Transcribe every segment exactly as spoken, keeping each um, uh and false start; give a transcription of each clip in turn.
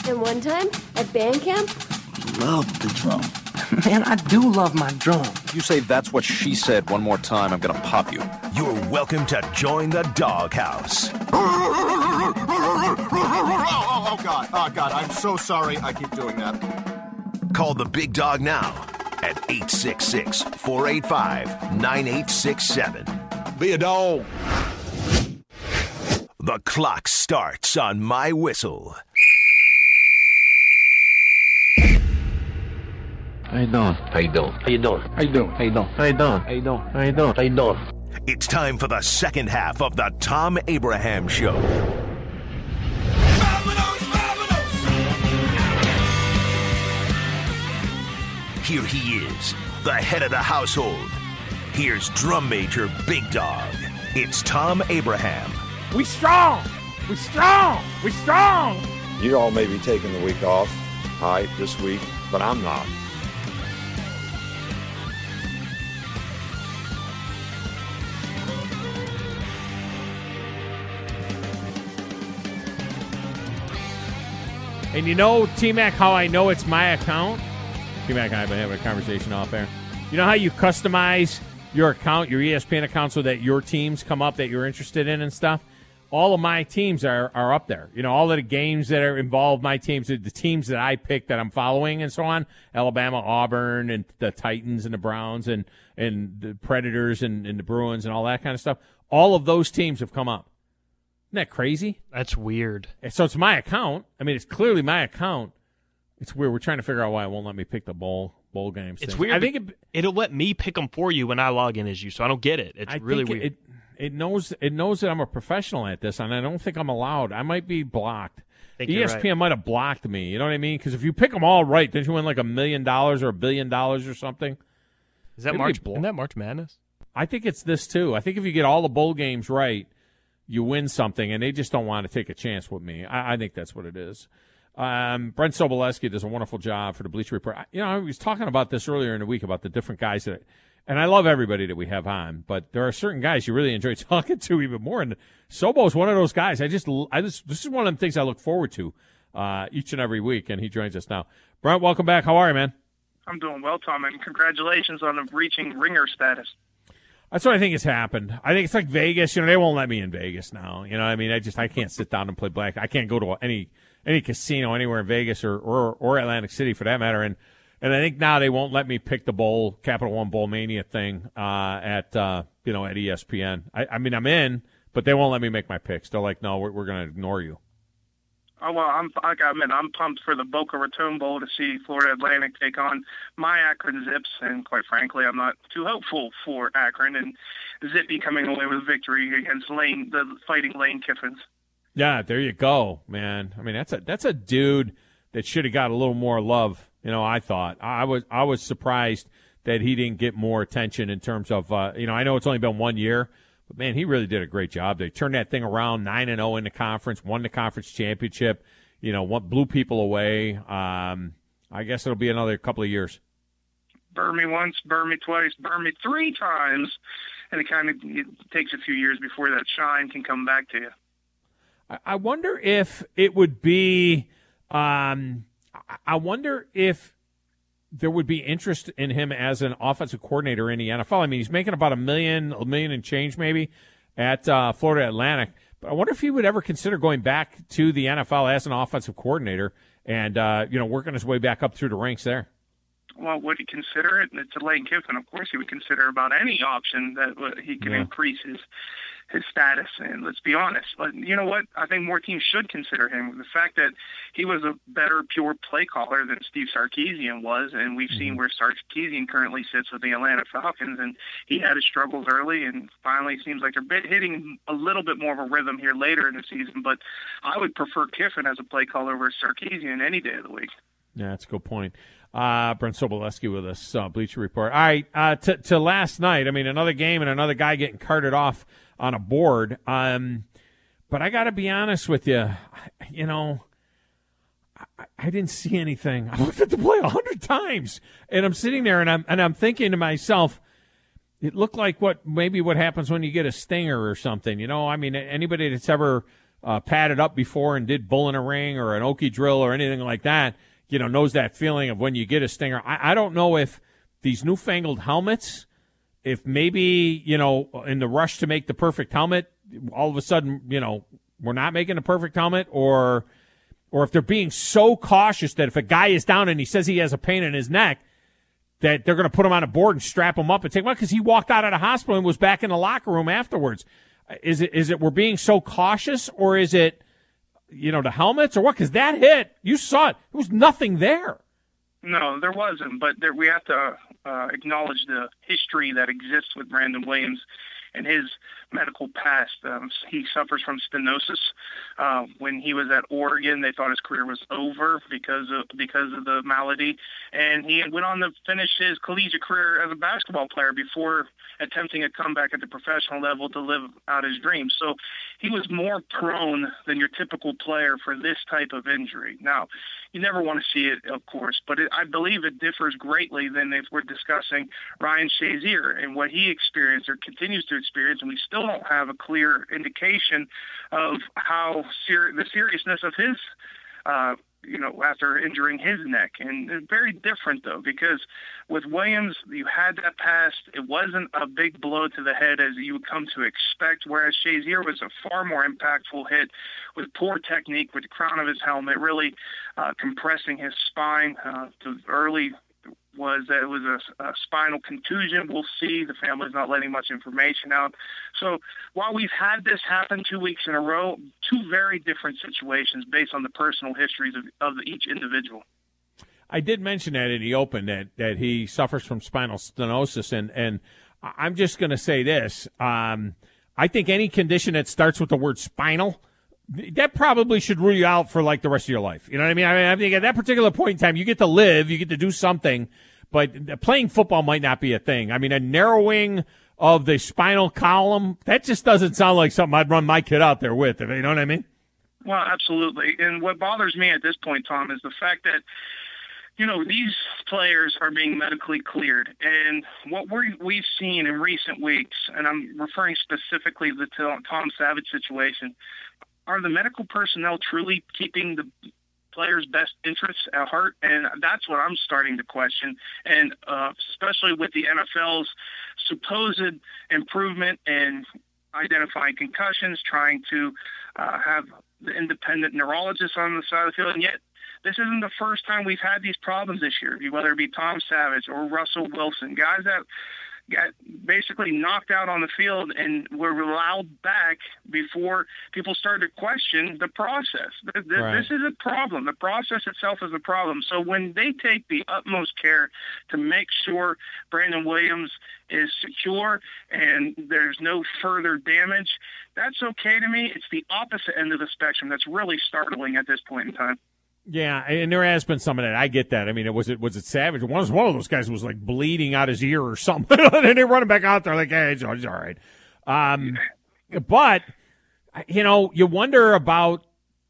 And one time at band camp, love the drum. Man, I do love my drum. You say that's what she said one more time, I'm gonna pop you. You're welcome to join the doghouse. Oh, God. Oh, God. I'm so sorry I keep doing that. Call the big dog now at eight six six, four eight five, nine eight six seven. Be a dog. The clock starts on my whistle. How you doing? How you doing? How you doing? How you doing? How you doing? How you doing? How you doing? How you doing? How you doing? It's time for the second half of the Tom Abraham Show. Here he is, the head of the household. Here's drum major Big Dog. It's Tom Abraham. We strong! We strong! We strong! You all may be taking the week off, all right, this week, but I'm not. And you know, T-Mac, how I know it's my account? T-Mac and I have been having a conversation off air. You know how you customize your account, your E S P N account, so that your teams come up that you're interested in and stuff? All of my teams are, are up there. You know, all of the games that are involved, my teams, the teams that I pick that I'm following and so on, Alabama, Auburn, and the Titans and the Browns and, and the Predators and, and the Bruins and all that kind of stuff, all of those teams have come up. Isn't that crazy? That's weird. So it's my account. I mean, it's clearly my account. It's weird. We're trying to figure out why it won't let me pick the bowl bowl games. It's thing. weird. I think it, it'll let me pick them for you when I log in as you, so I don't get it. It's I really think weird. It, it knows it knows that I'm a professional at this, and I don't think I'm allowed. I might be blocked. E S P N right. might have blocked me. You know what I mean? Because if you pick them all right, don't you win like a million dollars or a billion dollars or something? Is that Maybe March? blo- Isn't that March Madness? I think it's this too. I think if you get all the bowl games right, you win something, and they just don't want to take a chance with me. I, I think that's what it is. Um, Brent Sobolewski does a wonderful job for the Bleacher Report. I, you know, I was talking about this earlier in the week about the different guys that, and I love everybody that we have on, but there are certain guys you really enjoy talking to even more. And Sobo is one of those guys. I just, I just, this is one of the things I look forward to uh, each and every week, and he joins us now. Brent, welcome back. How are you, man? I'm doing well, Tom, and congratulations on reaching ringer status. That's what I think has happened. I think it's like Vegas. You know, they won't let me in Vegas now. You know, I mean, I just I can't sit down and play black. I can't go to any any casino anywhere in Vegas or, or, or Atlantic City for that matter. And and I think now they won't let me pick the bowl, Capital One Bowl Mania thing uh, at uh, you know at E S P N. I, I mean, I'm in, but they won't let me make my picks. They're like, no, we're, we're going to ignore you. Oh, well, I'm, like I mean, I'm pumped for the Boca Raton Bowl to see Florida Atlantic take on my Akron Zips, and quite frankly, I'm not too hopeful for Akron and Zippy coming away with a victory against Lane, the fighting Lane Kiffins. Yeah, there you go, man. I mean, that's a that's a dude that should have got a little more love. You know, I thought I was I was surprised that he didn't get more attention in terms of uh, you know I know it's only been one year. But, man, he really did a great job. They turned that thing around, nine and oh in the conference, won the conference championship, you know, won, blew people away. Um, I guess it'll be another couple of years. Burn me once, burn me twice, burn me three times, and it kind of it takes a few years before that shine can come back to you. I, I wonder if it would be um, – I wonder if – there would be interest in him as an offensive coordinator in the N F L. I mean, he's making about a million, a million and change maybe at uh, Florida Atlantic. But I wonder if he would ever consider going back to the N F L as an offensive coordinator and, uh, you know, working his way back up through the ranks there. Well, would he consider it? It's a Lane Kiffin. Of course he would consider about any option that he can yeah. increase his his status. And let's be honest, but you know what? I think more teams should consider him. The fact that he was a better pure play caller than Steve Sarkisian was, and we've mm-hmm. seen where Sarkisian currently sits with the Atlanta Falcons, and he had his struggles early, and finally seems like they're hitting a little bit more of a rhythm here later in the season. But I would prefer Kiffin as a play caller over Sarkisian any day of the week. Yeah, that's a good point. Uh, Brent Sobolewski with us, uh, Bleacher Report. All right, uh, to, to last night, I mean, another game and another guy getting carted off on a board. Um, but I got to be honest with you, you know, I, I didn't see anything. I looked at the play a hundred times, and I'm sitting there and I'm and I'm thinking to myself, it looked like what maybe what happens when you get a stinger or something. You know, I mean, anybody that's ever uh, padded up before and did bull in a ring or an Okie drill or anything like that, you know, knows that feeling of when you get a stinger. I, I don't know if these newfangled helmets, if maybe, you know, in the rush to make the perfect helmet, all of a sudden, you know, we're not making a perfect helmet, or or if they're being so cautious that if a guy is down and he says he has a pain in his neck, that they're going to put him on a board and strap him up and take him out because he walked out of the hospital and was back in the locker room afterwards. Is it is it we're being so cautious, or is it, you know, the helmets, or what? Because that hit, you saw it. There was nothing there. No, there wasn't, but there, we have to uh, acknowledge the history that exists with Brandon Williams and his medical past. Um, he suffers from stenosis. Uh, when he was at Oregon, they thought his career was over because of because of the malady, and he went on to finish his collegiate career as a basketball player before attempting a comeback at the professional level to live out his dreams. So he was more prone than your typical player for this type of injury. Now, you never want to see it, of course, but it, I believe it differs greatly than if we're discussing Ryan Shazier and what he experienced or continues to experience, and we still don't have a clear indication of how ser- the seriousness of his, uh, you know, after injuring his neck. And it's very different, though, because with Williams, you had that past. It wasn't a big blow to the head as you would come to expect, whereas Shazier was a far more impactful hit with poor technique, with the crown of his helmet really uh, compressing his spine uh, to early was that it was a, a spinal contusion. We'll see. The family's not letting much information out. So while we've had this happen two weeks in a row, two very different situations based on the personal histories of, of each individual. I did mention that in the open that, that he suffers from spinal stenosis, and, and I'm just going to say this. Um, I think any condition that starts with the word spinal, that probably should rule you out for like the rest of your life. You know what I mean? I mean, I think at that particular point in time, you get to live, you get to do something, but playing football might not be a thing. I mean, a narrowing of the spinal column, that just doesn't sound like something I'd run my kid out there with. You know what I mean? Well, absolutely. And what bothers me at this point, Tom, is the fact that, you know, these players are being medically cleared. And what we're, we've seen in recent weeks, and I'm referring specifically to the Tom Savage situation, are the medical personnel truly keeping the players' best interests at heart? And that's what I'm starting to question. And uh, especially with the N F L's supposed improvement in identifying concussions, trying to uh, have the independent neurologists on the side of the field. And yet, this isn't the first time we've had these problems this year, whether it be Tom Savage or Russell Wilson, guys that got basically knocked out on the field and were allowed back before people started to question the process. This, right. this is a problem. The process itself is a problem. So when they take the utmost care to make sure Brandon Williams is secure and there's no further damage, that's okay to me. It's the opposite end of the spectrum that's really startling at this point in time. Yeah, and there has been some of that. I get that. I mean, it was it was it Savage? One was one of those guys was like bleeding out his ear or something, and they're running back out there like, hey, it's, it's all right. Um, but you know, you wonder about.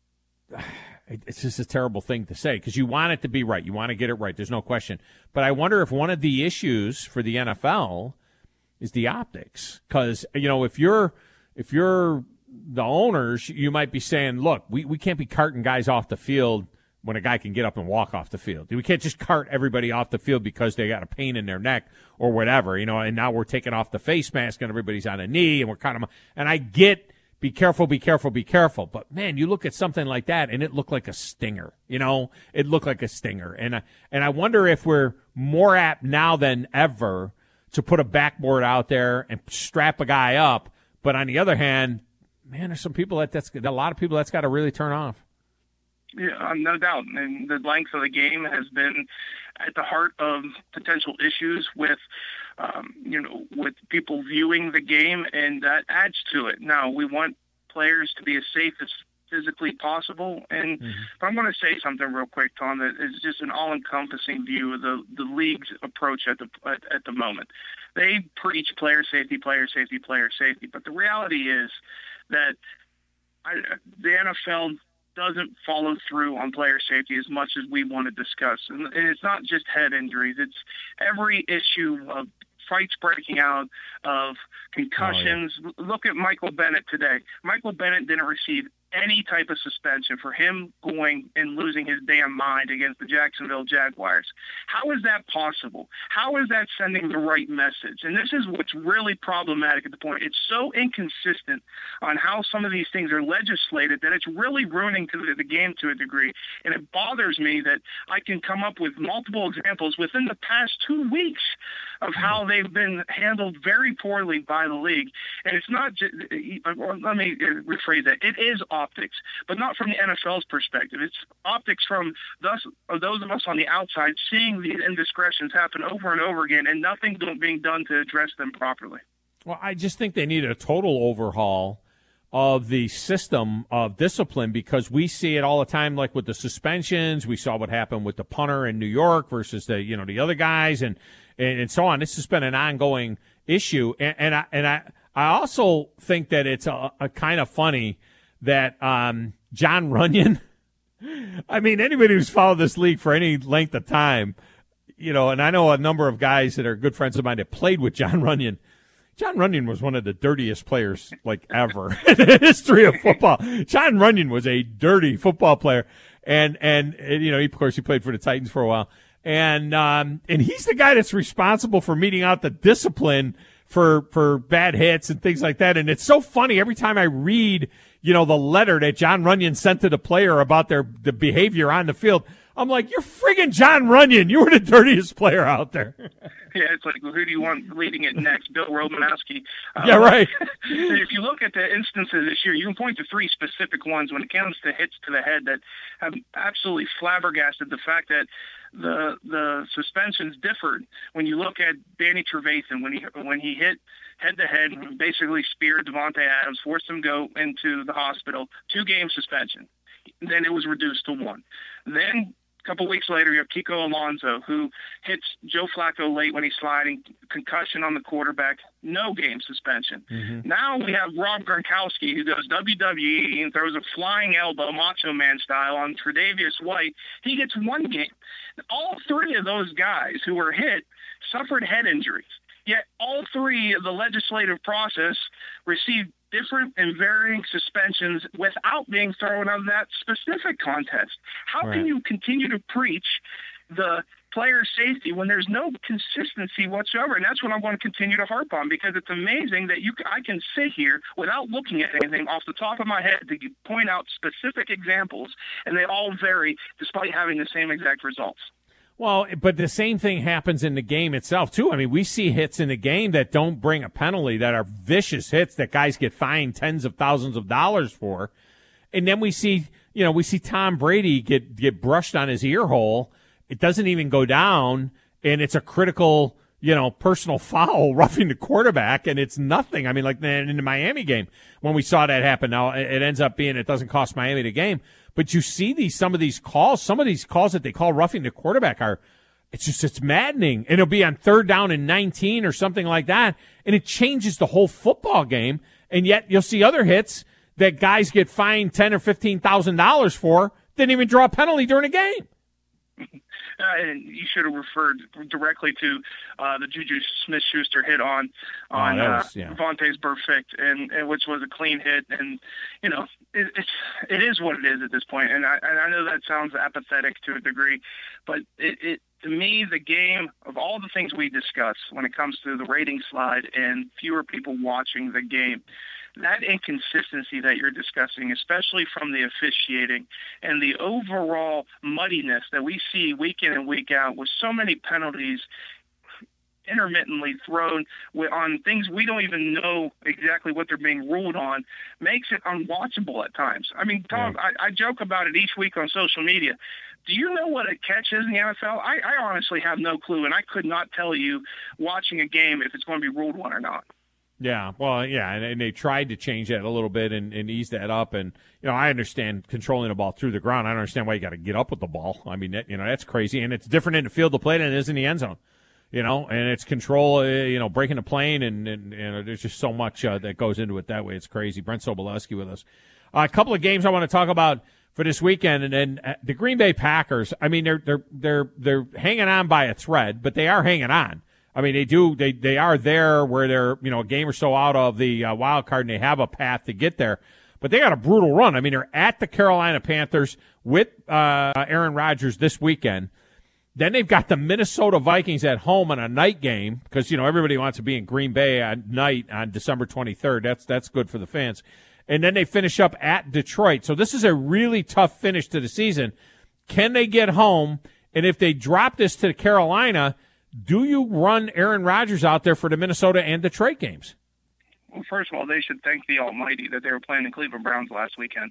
It's just a terrible thing to say because you want it to be right. You want to get it right. There's no question. But I wonder if one of the issues for the N F L is the optics, because you know if you're if you're the owners, you might be saying, look, we, we can't be carting guys off the field when a guy can get up and walk off the field. We can't just cart everybody off the field because they got a pain in their neck or whatever, you know, and now we're taking off the face mask and everybody's on a knee and we're kind of, and I get be careful, be careful, be careful. But man, you look at something like that and it looked like a stinger, you know, it looked like a stinger. And, and I wonder if we're more apt now than ever to put a backboard out there and strap a guy up. But on the other hand, man, there's some people that that's a lot of people that's got to really turn off. Yeah, no doubt. And the length of the game has been at the heart of potential issues with, um, you know, with people viewing the game, and that adds to it. Now, we want players to be as safe as physically possible. And mm-hmm. but I'm going to say something real quick, Tom, that is just an all-encompassing view of the, the league's approach at the at, at the moment. They preach player safety, player safety, player safety, but the reality is that I, the N F L doesn't follow through on player safety as much as we want to discuss. And, and it's not just head injuries. It's every issue of fights breaking out, of concussions. Oh, yeah. Look at Michael Bennett today. Michael Bennett didn't receive any type of suspension for him going and losing his damn mind against the Jacksonville Jaguars. How is that possible? How is that sending the right message? And this is what's really problematic at the point. It's so inconsistent on how some of these things are legislated that it's really ruining to the, the game to a degree. And it bothers me that I can come up with multiple examples within the past two weeks of how they've been handled very poorly by the league. And it's not just, let me rephrase that. It is optics, but not from the N F L's perspective. It's optics from thus, those of us on the outside seeing these indiscretions happen over and over again and nothing being done to address them properly. Well, I just think they need a total overhaul of the system of discipline, because we see it all the time, like with the suspensions. We saw what happened with the punter in New York versus the, you know, the other guys and, and, and so on. This has been an ongoing issue. And, and I, and I, I also think that it's a, a kind of funny that, um, Jon Runyan, I mean, anybody who's followed this league for any length of time, you know, and I know a number of guys that are good friends of mine that played with Jon Runyan. Jon Runyan was one of the dirtiest players, like, ever in the history of football. Jon Runyan was a dirty football player. And, and, and you know, he, of course, he played for the Titans for a while. And, um, and he's the guy that's responsible for meting out the discipline for, for bad hits and things like that. And it's so funny every time I read, you know, the letter that Jon Runyan sent to the player about their, the behavior on the field. I'm like, you're friggin' Jon Runyan. You were the dirtiest player out there. Yeah, it's like, who do you want leading it next? Bill Romanowski. Uh, yeah, right. If you look at the instances this year, you can point to three specific ones when it comes to hits to the head that have absolutely flabbergasted the fact that the the suspensions differed. When you look at Danny Trevathan, when he when he hit head-to-head, basically speared Devontae Adams, forced him to go into the hospital, two-game suspension. Then it was reduced to one. Then a couple weeks later, you have Kiko Alonso, who hits Joe Flacco late when he's sliding, concussion on the quarterback, no game suspension. Mm-hmm. Now we have Rob Gronkowski, who goes W W E and throws a flying elbow, Macho Man style, on Tre'Davious White. He gets one game. All three of those guys who were hit suffered head injuries. Yet all three of the legislative process received different and varying suspensions without being thrown out of that specific contest. How right. can you continue to preach the player safety when there's no consistency whatsoever? And that's what I'm going to continue to harp on, because it's amazing that you I can sit here without looking at anything off the top of my head to point out specific examples, and they all vary despite having the same exact results. Well, but the same thing happens in the game itself, too. I mean, we see hits in the game that don't bring a penalty, that are vicious hits that guys get fined tens of thousands of dollars for. And then we see, you know, we see Tom Brady get, get brushed on his ear hole. It doesn't even go down, and it's a critical, you know, personal foul, roughing the quarterback, and it's nothing. I mean, like in the Miami game, when we saw that happen, now it ends up being it doesn't cost Miami the game. But you see these some of these calls, some of these calls that they call roughing the quarterback are, it's just, it's maddening. And it'll be on third down and nineteen or something like that, and it changes the whole football game. And yet you'll see other hits that guys get fined ten or fifteen thousand dollars for, didn't even draw a penalty during a game. Uh, and you should have referred directly to uh, the Juju Smith-Schuster hit on on oh, was, yeah. uh, Vontae's Perfect, and, and which was a clean hit. And you know, it, it's it is what it is at this point. And I, and I know that sounds apathetic to a degree, but it, it to me, the game of all the things we discuss when it comes to the rating slide and fewer people watching the game, that inconsistency that you're discussing, especially from the officiating and the overall muddiness that we see week in and week out with so many penalties intermittently thrown on things we don't even know exactly what they're being ruled on, makes it unwatchable at times. I mean, Tom, yeah. I, I joke about it each week on social media. Do you know what a catch is in the N F L? I, I honestly have no clue, and I could not tell you watching a game if it's going to be ruled one or not. Yeah, well, yeah, and, and they tried to change that a little bit and, and ease that up. And, you know, I understand controlling the ball through the ground. I don't understand why you got to get up with the ball. I mean, that, you know, that's crazy. And it's different in the field of play than it is in the end zone, you know, and it's control, uh, you know, breaking the plane. And, and, and there's just so much uh, that goes into it that way. It's crazy. Brent Sobolewski with us. Uh, a couple of games I want to talk about for this weekend. And then uh, the Green Bay Packers, I mean, they're, they're, they're, they're hanging on by a thread, but they are hanging on. I mean, they do. They they are there where they're, you know, a game or so out of the uh, wild card, and they have a path to get there. but they got a brutal run. I mean, they're at the Carolina Panthers with uh, Aaron Rodgers this weekend. Then they've got the Minnesota Vikings at home on a night game because, you know, everybody wants to be in Green Bay at night on December twenty-third. That's that's good for the fans. And then they finish up at Detroit. So this is a really tough finish to the season. Can they get home? And if they drop this to Carolina, do you run Aaron Rodgers out there for the Minnesota and Detroit games? Well, first of all, they should thank the Almighty that they were playing the Cleveland Browns last weekend.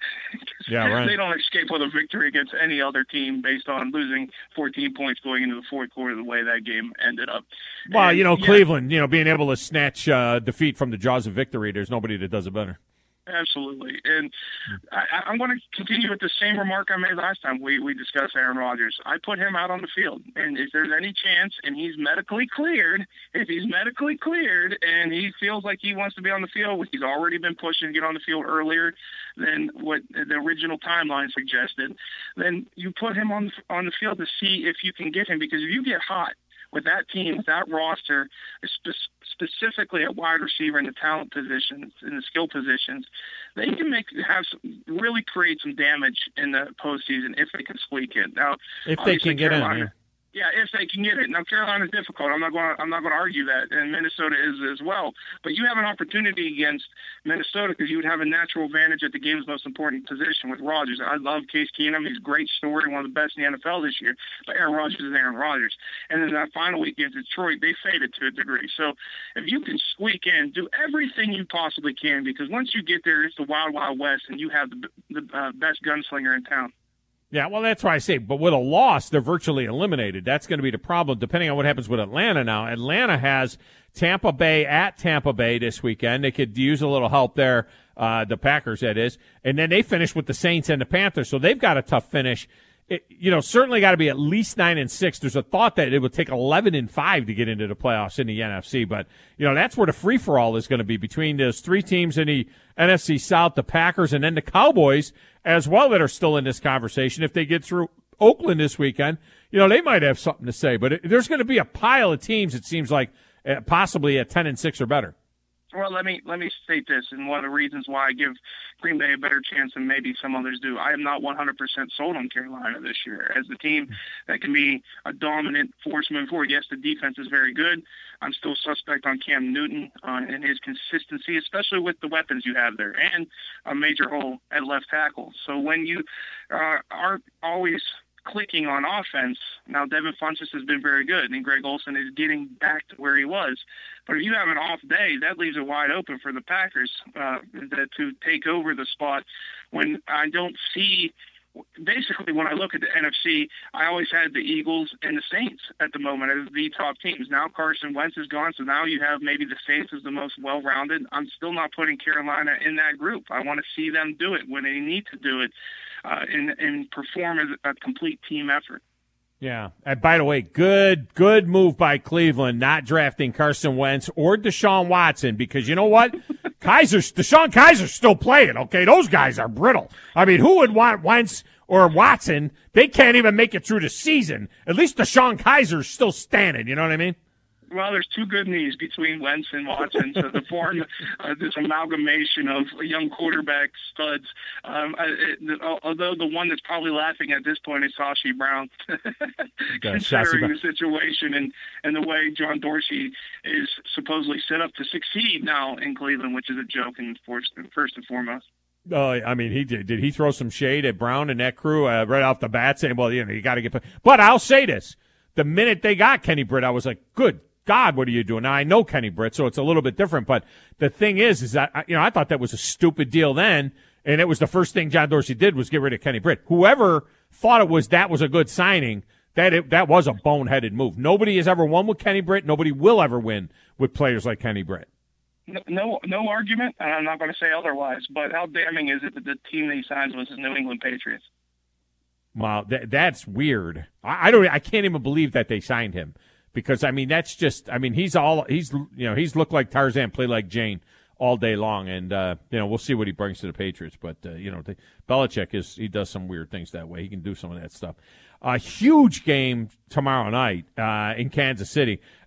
Yeah, right. They don't escape with a victory against any other team based on losing fourteen points going into the fourth quarter the way that game ended up. Well, and, you know, yeah, Cleveland, you know, being able to snatch uh, defeat from the jaws of victory, there's nobody that does it better. Absolutely. And I, I'm going to continue with the same remark I made last time we, we discussed Aaron Rodgers. I put him out on the field. And if there's any chance, and he's medically cleared, if he's medically cleared and he feels like he wants to be on the field, he's already been pushing to get on the field earlier than what the original timeline suggested, then you put him on, on the field to see if you can get him. Because if you get hot, with that team, with that roster, spe- specifically at wide receiver in the talent positions, in the skill positions, they can make have some, really create some damage in the postseason if they can squeak it. Now, if they can get Carolina, in, yeah. Yeah, if they can get it. Now, Carolina's difficult. I'm not going. To, I'm not going to argue that, and Minnesota is as well. But you have an opportunity against Minnesota because you would have a natural advantage at the game's most important position with Rodgers. I love Case Keenum. He's a great story, one of the best in the N F L this year. But Aaron Rodgers is Aaron Rodgers. And then that final week against Detroit, they faded to a degree. So if you can squeak in, do everything you possibly can, because once you get there, it's the wild, wild west, and you have the the uh, best gunslinger in town. Yeah, well, that's why I say, but with a loss, they're virtually eliminated. That's going to be the problem, depending on what happens with Atlanta now. Atlanta has Tampa Bay at Tampa Bay this weekend. They could use a little help there, uh, the Packers, that is. And then they finish with the Saints and the Panthers, so they've got a tough finish. It, you know, certainly got to be at least nine and six. There's a thought that it would take eleven and five to get into the playoffs in the N F C, but you know that's where the free for all is going to be between those three teams in the N F C South, the Packers, and then the Cowboys as well that are still in this conversation. If they get through Oakland this weekend, you know they might have something to say. But it, there's going to be a pile of teams. It seems like uh, possibly at ten and six or better. Well, let me let me state this, and one of the reasons why I give Green Bay a better chance than maybe some others do. I am not one hundred percent sold on Carolina this year as the team that can be a dominant force moving forward. Yes, the defense is very good. I'm still suspect on Cam Newton uh, and his consistency, especially with the weapons you have there, and a major hole at left tackle. So when you uh, aren't always clicking on offense. Now, Devin Funchess has been very good, and Greg Olsen is getting back to where he was. But if you have an off day, that leaves it wide open for the Packers uh, to take over the spot when I don't see – basically, when I look at the N F C, I always had the Eagles and the Saints at the moment as the top teams. Now Carson Wentz is gone, so now you have maybe the Saints as the most well-rounded. I'm still not putting Carolina in that group. I want to see them do it when they need to do it. Uh, and, and perform as a complete team effort. Yeah. And by the way, good, good move by Cleveland not drafting Carson Wentz or Deshaun Watson because you know what? Kaiser's, Deshaun Kaiser's still playing, okay? Those guys are brittle. I mean, who would want Wentz or Watson? They can't even make it through the season. At least Deshaun Kaiser's still standing, you know what I mean? Well, there's two good knees between Wentz and Watson, so to form uh, this amalgamation of young quarterback studs. Um, it, although the one that's probably laughing at this point is Sashi Brown, considering the situation and, and the way John Dorsey is supposedly set up to succeed now in Cleveland, which is a joke in first, first and foremost. Oh, I mean, he did. Did he throw some shade at Brown and that crew uh, right off the bat, saying, "Well, you know, you got to get." But I'll say this: the minute they got Kenny Britt, I was like, "Good God, what are you doing?" Now I know Kenny Britt, so it's a little bit different. But the thing is, is that you know I thought that was a stupid deal then, and it was the first thing John Dorsey did was get rid of Kenny Britt. Whoever thought it was that was a good signing, that it, that was a boneheaded move. Nobody has ever won with Kenny Britt. Nobody will ever win with players like Kenny Britt. No, no, no argument, and I'm not going to say otherwise. But how damning is it that the team that he signs was the New England Patriots? Wow, that, that's weird. I, I don't. I can't even believe that they signed him. Because, I mean, that's just, I mean, he's all, he's, you know, he's looked like Tarzan, play like Jane all day long. And, uh, you know, we'll see what he brings to the Patriots. But, uh, you know, the, Belichick is, he does some weird things that way. He can do some of that stuff. A huge game tomorrow night uh, in Kansas City.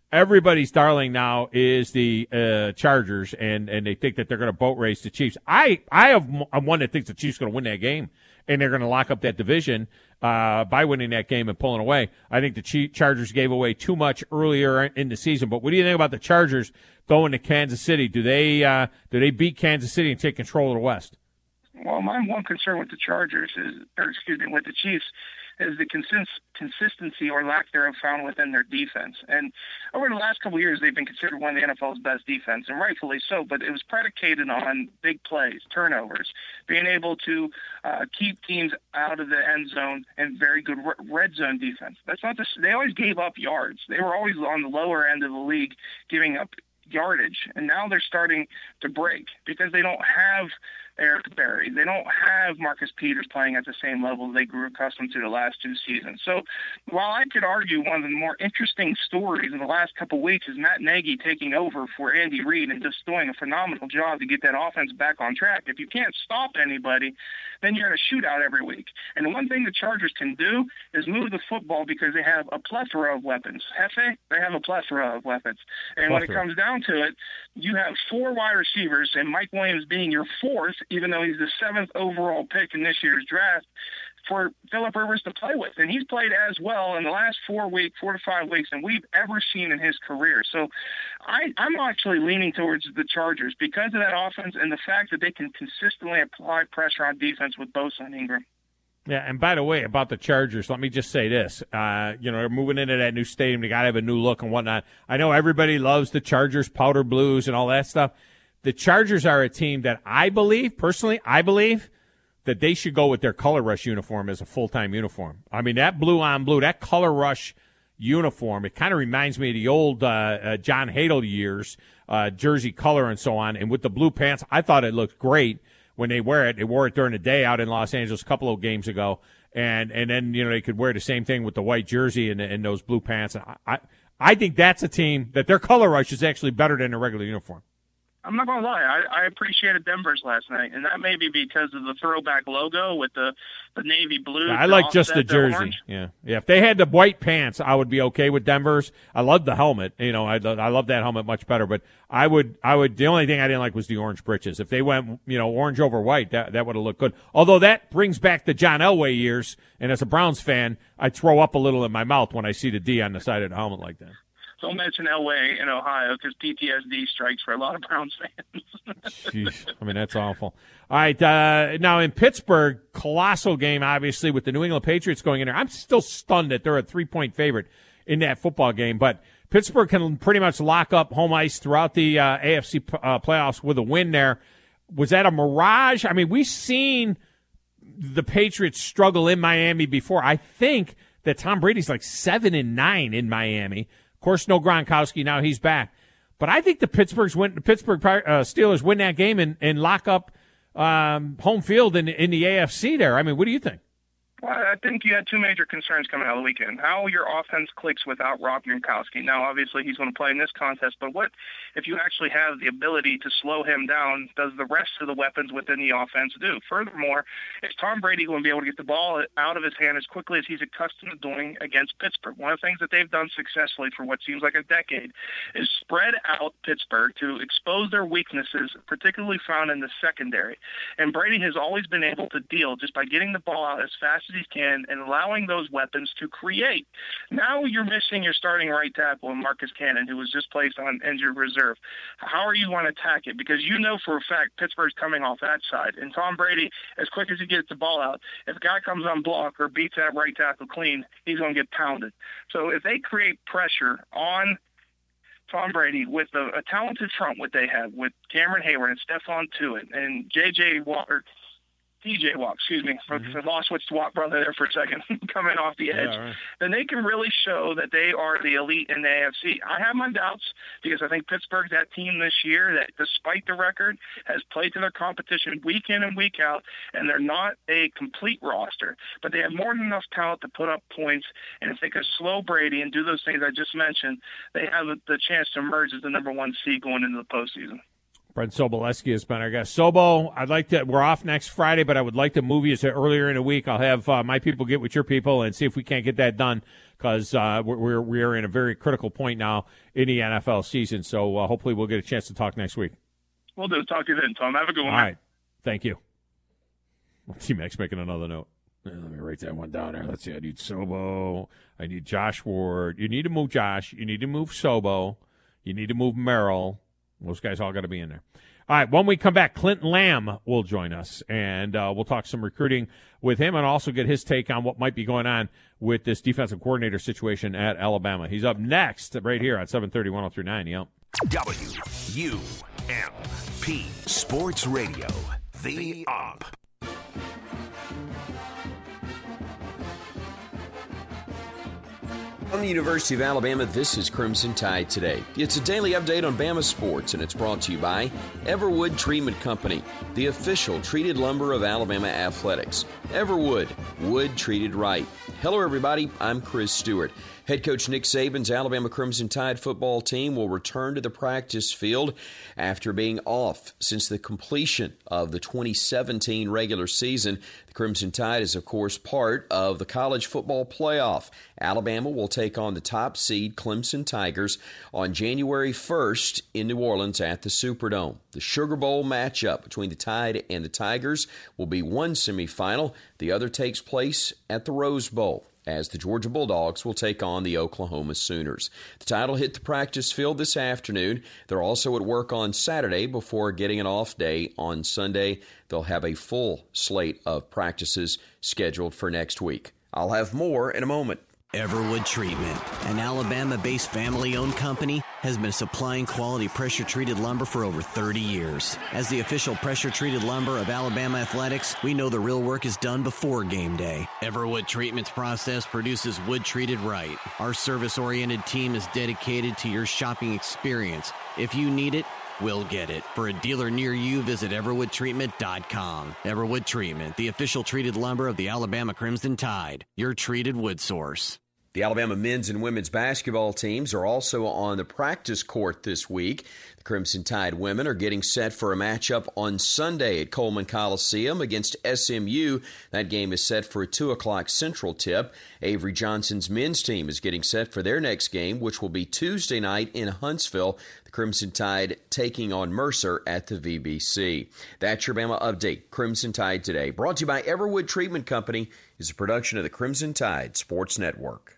everybody's darling now is the uh, Chargers, and, and they think that they're going to boat race the Chiefs. I I have, I'm one that thinks the Chiefs are going to win that game, and they're going to lock up that division uh, by winning that game and pulling away. I think the Chief, Chargers gave away too much earlier in the season. But what do you think about the Chargers going to Kansas City? Do they uh, do they beat Kansas City and take control of the West? Well, my one concern with the Chargers is, or excuse me, with the Chiefs, is the consist- consistency or lack thereof found within their defense. And over the last couple of years, they've been considered one of the N F L's best defense, and rightfully so, but it was predicated on big plays, turnovers, being able to uh, keep teams out of the end zone, and very good re- red zone defense. That's not the, they always gave up yards. They were always on the lower end of the league giving up yardage, and now they're starting to break because they don't have Eric Berry. They don't have Marcus Peters playing at the same level they grew accustomed to the last two seasons. So while I could argue one of the more interesting stories in the last couple of weeks is Matt Nagy taking over for Andy Reid and just doing a phenomenal job to get that offense back on track. If you can't stop anybody, then you're in a shootout every week. And the one thing the Chargers can do is move the football because they have a plethora of weapons. Hefe, they have a plethora of weapons. And plethora. When it comes down to it, you have four wide receivers, and Mike Williams being your fourth, even though he's the seventh overall pick in this year's draft, for Phillip Rivers to play with. And he's played as well in the last four week, four to five weeks than we've ever seen in his career. So I, I'm actually leaning towards the Chargers because of that offense and the fact that they can consistently apply pressure on defense with Bosa and Ingram. Yeah, and by the way, about the Chargers, let me just say this. Uh, you know, they're moving into that new stadium. They got to have a new look and whatnot. I know everybody loves the Chargers, powder blues, and all that stuff. The Chargers are a team that I believe, personally, I believe that they should go with their Color Rush uniform as a full-time uniform. I mean, that blue on blue, that Color Rush uniform, it kind of reminds me of the old uh, uh, John Hadle years, uh, jersey color and so on. And with the blue pants, I thought it looked great when they wear it. They wore it during the day out in Los Angeles a couple of games ago. And and then, you know, they could wear the same thing with the white jersey and, and those blue pants. I, I, I think that's a team that their Color Rush is actually better than a regular uniform. I'm not going to lie. I, I appreciated Denver's last night, and that may be because of the throwback logo with the, the navy blue. Yeah, I like just the jersey. Yeah, yeah. If they had the white pants, I would be okay with Denver's. I love the helmet. You know, I I love that helmet much better. But I would I would. The only thing I didn't like was the orange breeches. If they went, you know, orange over white, that that would have looked good. Although that brings back the John Elway years, and as a Browns fan, I throw up a little in my mouth when I see the D on the side of the helmet like that. Don't mention Elway in Ohio because P T S D strikes for a lot of Browns fans. Jeez, I mean, that's awful. All right, uh, now in Pittsburgh, colossal game, obviously, with the New England Patriots going in there. I'm still stunned that they're a three-point favorite in that football game, but Pittsburgh can pretty much lock up home ice throughout the uh, A F C uh, playoffs with a win there. Was that a mirage? I mean, we've seen the Patriots struggle in Miami before. I think that Tom Brady's like seven and nine in Miami. Of course, no Gronkowski. Now he's back. But I think the Pittsburgh's win, the Pittsburgh uh, Steelers win that game and, and lock up um, home field in, in the A F C there. I mean, what do you think? Well, I think you had two major concerns coming out of the weekend. How your offense clicks without Rob Gronkowski. Now, obviously, he's going to play in this contest, but what if you actually have the ability to slow him down, does the rest of the weapons within the offense do? Furthermore, is Tom Brady going to be able to get the ball out of his hand as quickly as he's accustomed to doing against Pittsburgh? One of the things that they've done successfully for what seems like a decade is spread out Pittsburgh to expose their weaknesses, particularly found in the secondary. And Brady has always been able to deal just by getting the ball out as fast as he can and allowing those weapons to create. Now you're missing your starting right tackle, Marcus Cannon, who was just placed on injured reserve. How are you going to attack it? Because you know for a fact Pittsburgh's coming off that side. And Tom Brady, as quick as he gets the ball out, if a guy comes on block or beats that right tackle clean, he's going to get pounded. So if they create pressure on Tom Brady with a, a talented front, what they have with Cameron Hayward and Stephon Tuitt and J J Watt, T J Watt, excuse me, mm-hmm. I lost what's Watt brother there for a second, coming off the edge, yeah, right. Then they can really show that they are the elite in the A F C. I have my doubts because I think Pittsburgh's that team this year that, despite the record, has played to their competition week in and week out, and they're not a complete roster, but they have more than enough talent to put up points, and if they could slow Brady and do those things I just mentioned, they have the chance to emerge as the number one seed going into the postseason. Brent Sobolewski has been our guest. Sobo, I'd like to. We're off next Friday, but I would like to move you to earlier in the week. I'll have uh, my people get with your people and see if we can't get that done because uh, we're we're in a very critical point now in the N F L season. So uh, hopefully we'll get a chance to talk next week. We'll do. Talk to you then, Tom. Have a good one. All right. Thank you. T-Max making another note. Let me write that one down there. Let's see. I need Sobo. I need Josh Ward. You need to move Josh. You need to move Sobo. You need to move Merrill. Those guys all got to be in there. All right, when we come back, Clinton Lamb will join us, and uh, we'll talk some recruiting with him and also get his take on what might be going on with this defensive coordinator situation at Alabama. He's up next right here at seven thirty, one oh three point nine. Yep. W U M P Sports Radio. The Up. From the University of Alabama, this is Crimson Tide Today. It's a daily update on Bama sports, and it's brought to you by Everwood Treatment Company, the official treated lumber of Alabama athletics. Everwood, wood treated right. Hello, everybody. I'm Chris Stewart. Head coach Nick Saban's Alabama Crimson Tide football team will return to the practice field after being off since the completion of the twenty seventeen regular season. The Crimson Tide is, of course, part of the college football playoff. Alabama will take on the top seed Clemson Tigers on January first in New Orleans at the Superdome. The Sugar Bowl matchup between the Tide and the Tigers will be one semifinal. The other takes place at the Rose Bowl, as the Georgia Bulldogs will take on the Oklahoma Sooners. The Tide will hit the practice field this afternoon. They're also at work on Saturday before getting an off day on Sunday. They'll have a full slate of practices scheduled for next week. I'll have more in a moment. Everwood Treatment, an Alabama-based family-owned company, has been supplying quality pressure-treated lumber for over thirty years. As the official pressure-treated lumber of Alabama athletics, we know the real work is done before game day. Everwood Treatment's process produces wood treated right. Our service-oriented team is dedicated to your shopping experience. If you need it, we'll get it. For a dealer near you, visit everwood treatment dot com. Everwood Treatment, the official treated lumber of the Alabama Crimson Tide, your treated wood source. The Alabama men's and women's basketball teams are also on the practice court this week. The Crimson Tide women are getting set for a matchup on Sunday at Coleman Coliseum against S M U. That game is set for a two o'clock Central tip. Avery Johnson's men's team is getting set for their next game, which will be Tuesday night in Huntsville. The Crimson Tide taking on Mercer at the V B C. That's your Bama Update, Crimson Tide Today. Brought to you by Everwood Treatment Company, is a production of the Crimson Tide Sports Network.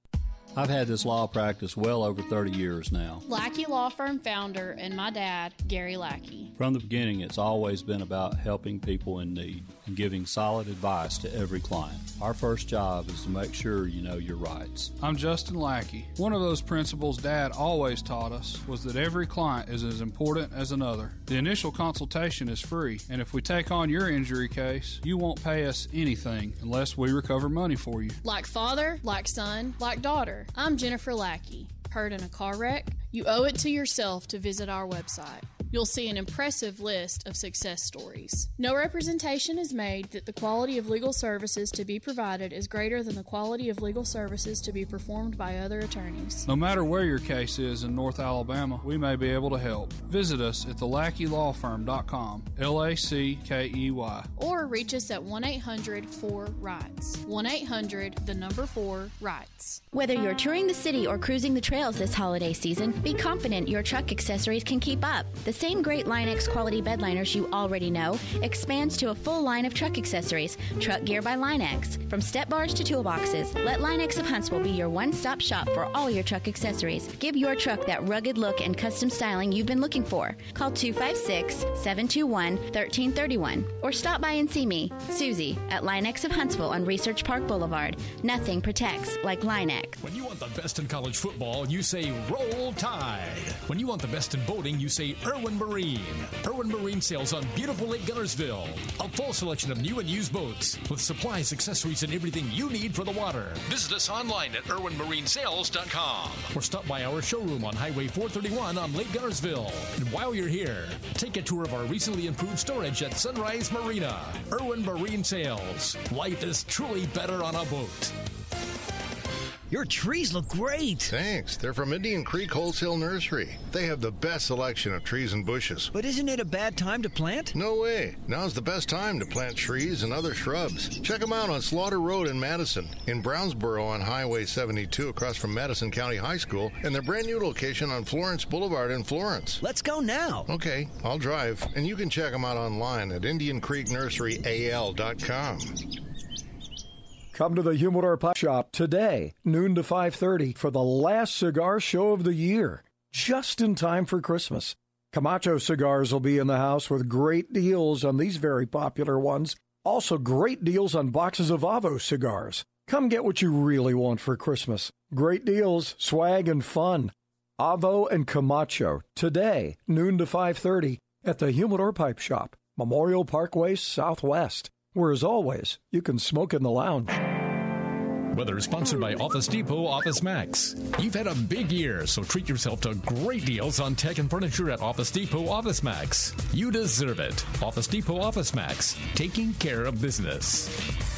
I've had this law practice well over thirty years now. Lackey Law Firm founder and my dad, Gary Lackey. From the beginning, it's always been about helping people in need and giving solid advice to every client. Our first job is to make sure you know your rights. I'm Justin Lackey. One of those principles Dad always taught us was that every client is as important as another. The initial consultation is free, and if we take on your injury case, you won't pay us anything unless we recover money for you. Like father, like son, like daughter. I'm Jennifer Lackey. Hurt in a car wreck? You owe it to yourself to visit our website. You'll see an impressive list of success stories. No representation is made that the quality of legal services to be provided is greater than the quality of legal services to be performed by other attorneys. No matter where your case is in North Alabama, we may be able to help. Visit us at the lackey law firm dot com, L A C K E Y. Or reach us at one eight hundred four rights. one eight hundred, the number four, rights. Whether you're touring the city or cruising the trails this holiday season, be confident your truck accessories can keep up. The same great Line-X quality bed liners you already know expands to a full line of truck accessories. Truck Gear by Line-X. From step bars to toolboxes, let Line-X of Huntsville be your one-stop shop for all your truck accessories. Give your truck that rugged look and custom styling you've been looking for. Call two five six, seven two one, one three three one or stop by and see me, Susie, at Line-X of Huntsville on Research Park Boulevard. Nothing protects like Line-X. When you want the best in college football, you say Roll Tide. When you want the best in boating, you say Irwin Marine. Irwin Marine sails on beautiful Lake Gunnersville. A full selection of new and used boats with supplies, accessories, and everything you need for the water. Visit us online at irwin marine sales dot com or stop by our showroom on Highway four thirty-one on Lake Gunnersville. And while you're here, take a tour of our recently improved storage at Sunrise Marina. Irwin Marine Sales. Life is truly better on a boat. Your trees look great. Thanks. They're from Indian Creek Wholesale Nursery. They have the best selection of trees and bushes. But isn't it a bad time to plant? No way. Now's the best time to plant trees and other shrubs. Check them out on Slaughter Road in Madison, in Brownsboro on Highway seventy-two across from Madison County High School, and their brand new location on Florence Boulevard in Florence. Let's go now. Okay, I'll drive. And you can check them out online at indian creek nursery a l dot com. Come to the Humidor Pipe Shop today, noon to five thirty, for the last cigar show of the year, just in time for Christmas. Camacho Cigars will be in the house with great deals on these very popular ones. Also, great deals on boxes of Avo cigars. Come get what you really want for Christmas. Great deals, swag, and fun. Avo and Camacho, today, noon to five thirty, at the Humidor Pipe Shop, Memorial Parkway Southwest, where, as always, you can smoke in the lounge. Weather is sponsored by Office Depot Office Max. You've had a big year, so treat yourself to great deals on tech and furniture at Office Depot Office Max. You deserve it. Office Depot Office Max, taking care of business.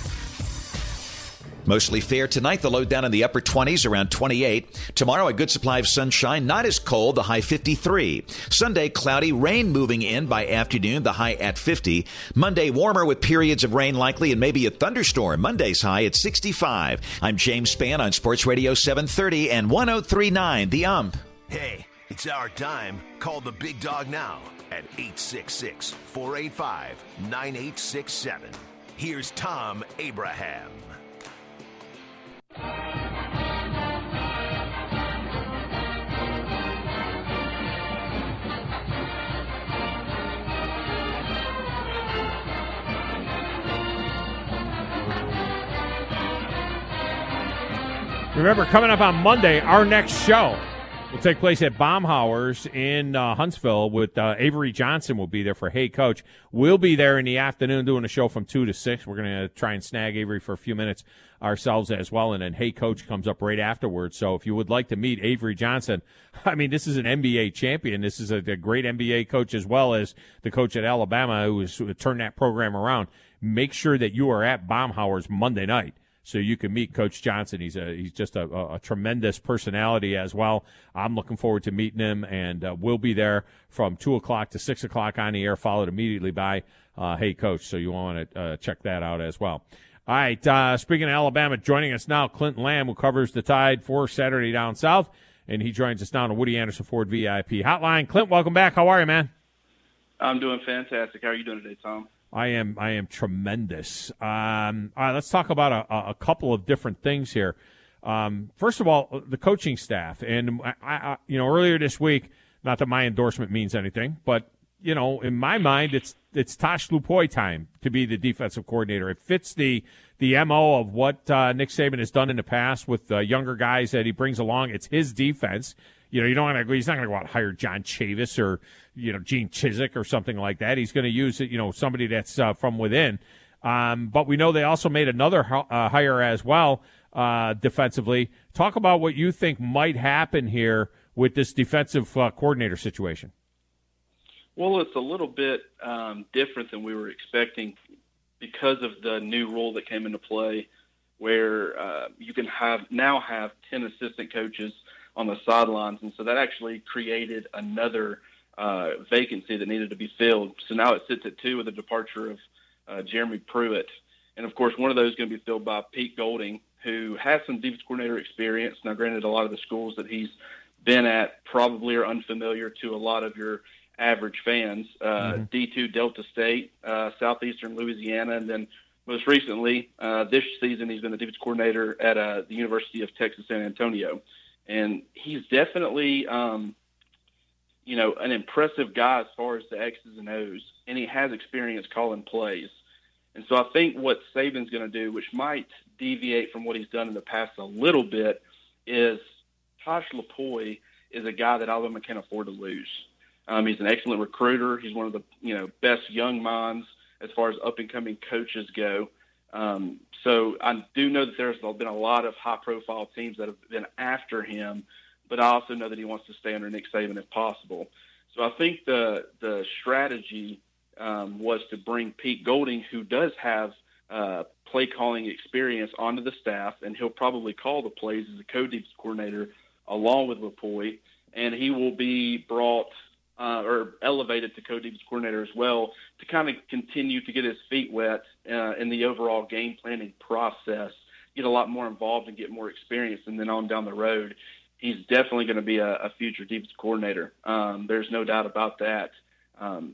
Mostly fair tonight, the low down in the upper twenties, around twenty-eight. Tomorrow, a good supply of sunshine, not as cold, the high fifty-three. Sunday, cloudy, rain moving in by afternoon, the high at fifty. Monday, warmer with periods of rain likely and maybe a thunderstorm. Monday's high at sixty-five. I'm James Spann on Sports Radio seven thirty and one oh three point nine, The Ump. Hey, it's our time. Call the big dog now at eight six six, four eight five, nine eight six seven. Here's Tom Abraham. Remember, coming up on Monday, our next show will take place at Baumhauer's in uh, Huntsville with uh, Avery Johnson will be there for Hey Coach. We'll be there in the afternoon doing a show from two to six. We're going to try and snag Avery for a few minutes ourselves as well, and then Hey Coach comes up right afterwards. So if you would like to meet Avery Johnson, I mean, this is an N B A champion. This is a, a great N B A coach as well as the coach at Alabama who has turned that program around. Make sure that you are at Baumhauer's Monday night so you can meet Coach Johnson. He's a he's just a, a, a tremendous personality as well. I'm looking forward to meeting him, and uh, we'll be there from two o'clock to six o'clock on the air, followed immediately by uh, Hey Coach. So you want to uh, check that out as well. All right, uh, speaking of Alabama, joining us now, Clinton Lamb, who covers the Tide for Saturday Down South, and he joins us now on the Woody Anderson Ford V I P Hotline. Clint, welcome back. How are you, man? I'm doing fantastic. How are you doing today, Tom? I am I am tremendous. Um, all right, let's talk about a, a couple of different things here. Um, first of all, the coaching staff. And, I, I, you know, earlier this week, not that my endorsement means anything, but, you know, in my mind, it's it's Tosh Lupoi time to be the defensive coordinator. It fits the the M O of what uh, Nick Saban has done in the past with uh, younger guys that he brings along. It's his defense. You know, you don't want to go. He's not going to go out and hire John Chavis or you know Gene Chizik or something like that. He's going to use you know somebody that's uh, from within. Um, but we know they also made another uh, hire as well uh, defensively. Talk about what you think might happen here with this defensive uh, coordinator situation. Well, it's a little bit um, different than we were expecting because of the new rule that came into play, where uh, you can have now have ten assistant coaches on the sidelines, and so that actually created another uh, vacancy that needed to be filled. So now it sits at two with the departure of uh, Jeremy Pruitt, and of course one of those is going to be filled by Pete Golding, who has some defense coordinator experience. Now, granted, a lot of the schools that he's been at probably are unfamiliar to a lot of your average fans. Uh, mm-hmm. D two Delta State, uh, Southeastern Louisiana, and then most recently uh, this season he's been the defense coordinator at uh, the University of Texas San Antonio. And he's definitely, um, you know, an impressive guy as far as the X's and O's, and he has experience calling plays. And so I think what Saban's going to do, which might deviate from what he's done in the past a little bit, is Tosh Lupoi is a guy that Alabama can't afford to lose. Um, he's an excellent recruiter. He's one of the, you know, best young minds as far as up-and-coming coaches go. Um, so I do know that there's been a lot of high-profile teams that have been after him, but I also know that he wants to stay under Nick Saban if possible. So I think the the strategy um, was to bring Pete Golding, who does have uh, play calling experience onto the staff, and he'll probably call the plays as a co-defense coordinator along with LaPoy, and he will be brought uh, or elevated to co-defense coordinator as well to kind of continue to get his feet wet uh, in the overall game planning process, get a lot more involved and get more experience, and then on down the road, he's definitely going to be a, a future defense coordinator. Um, there's no doubt about that. Um,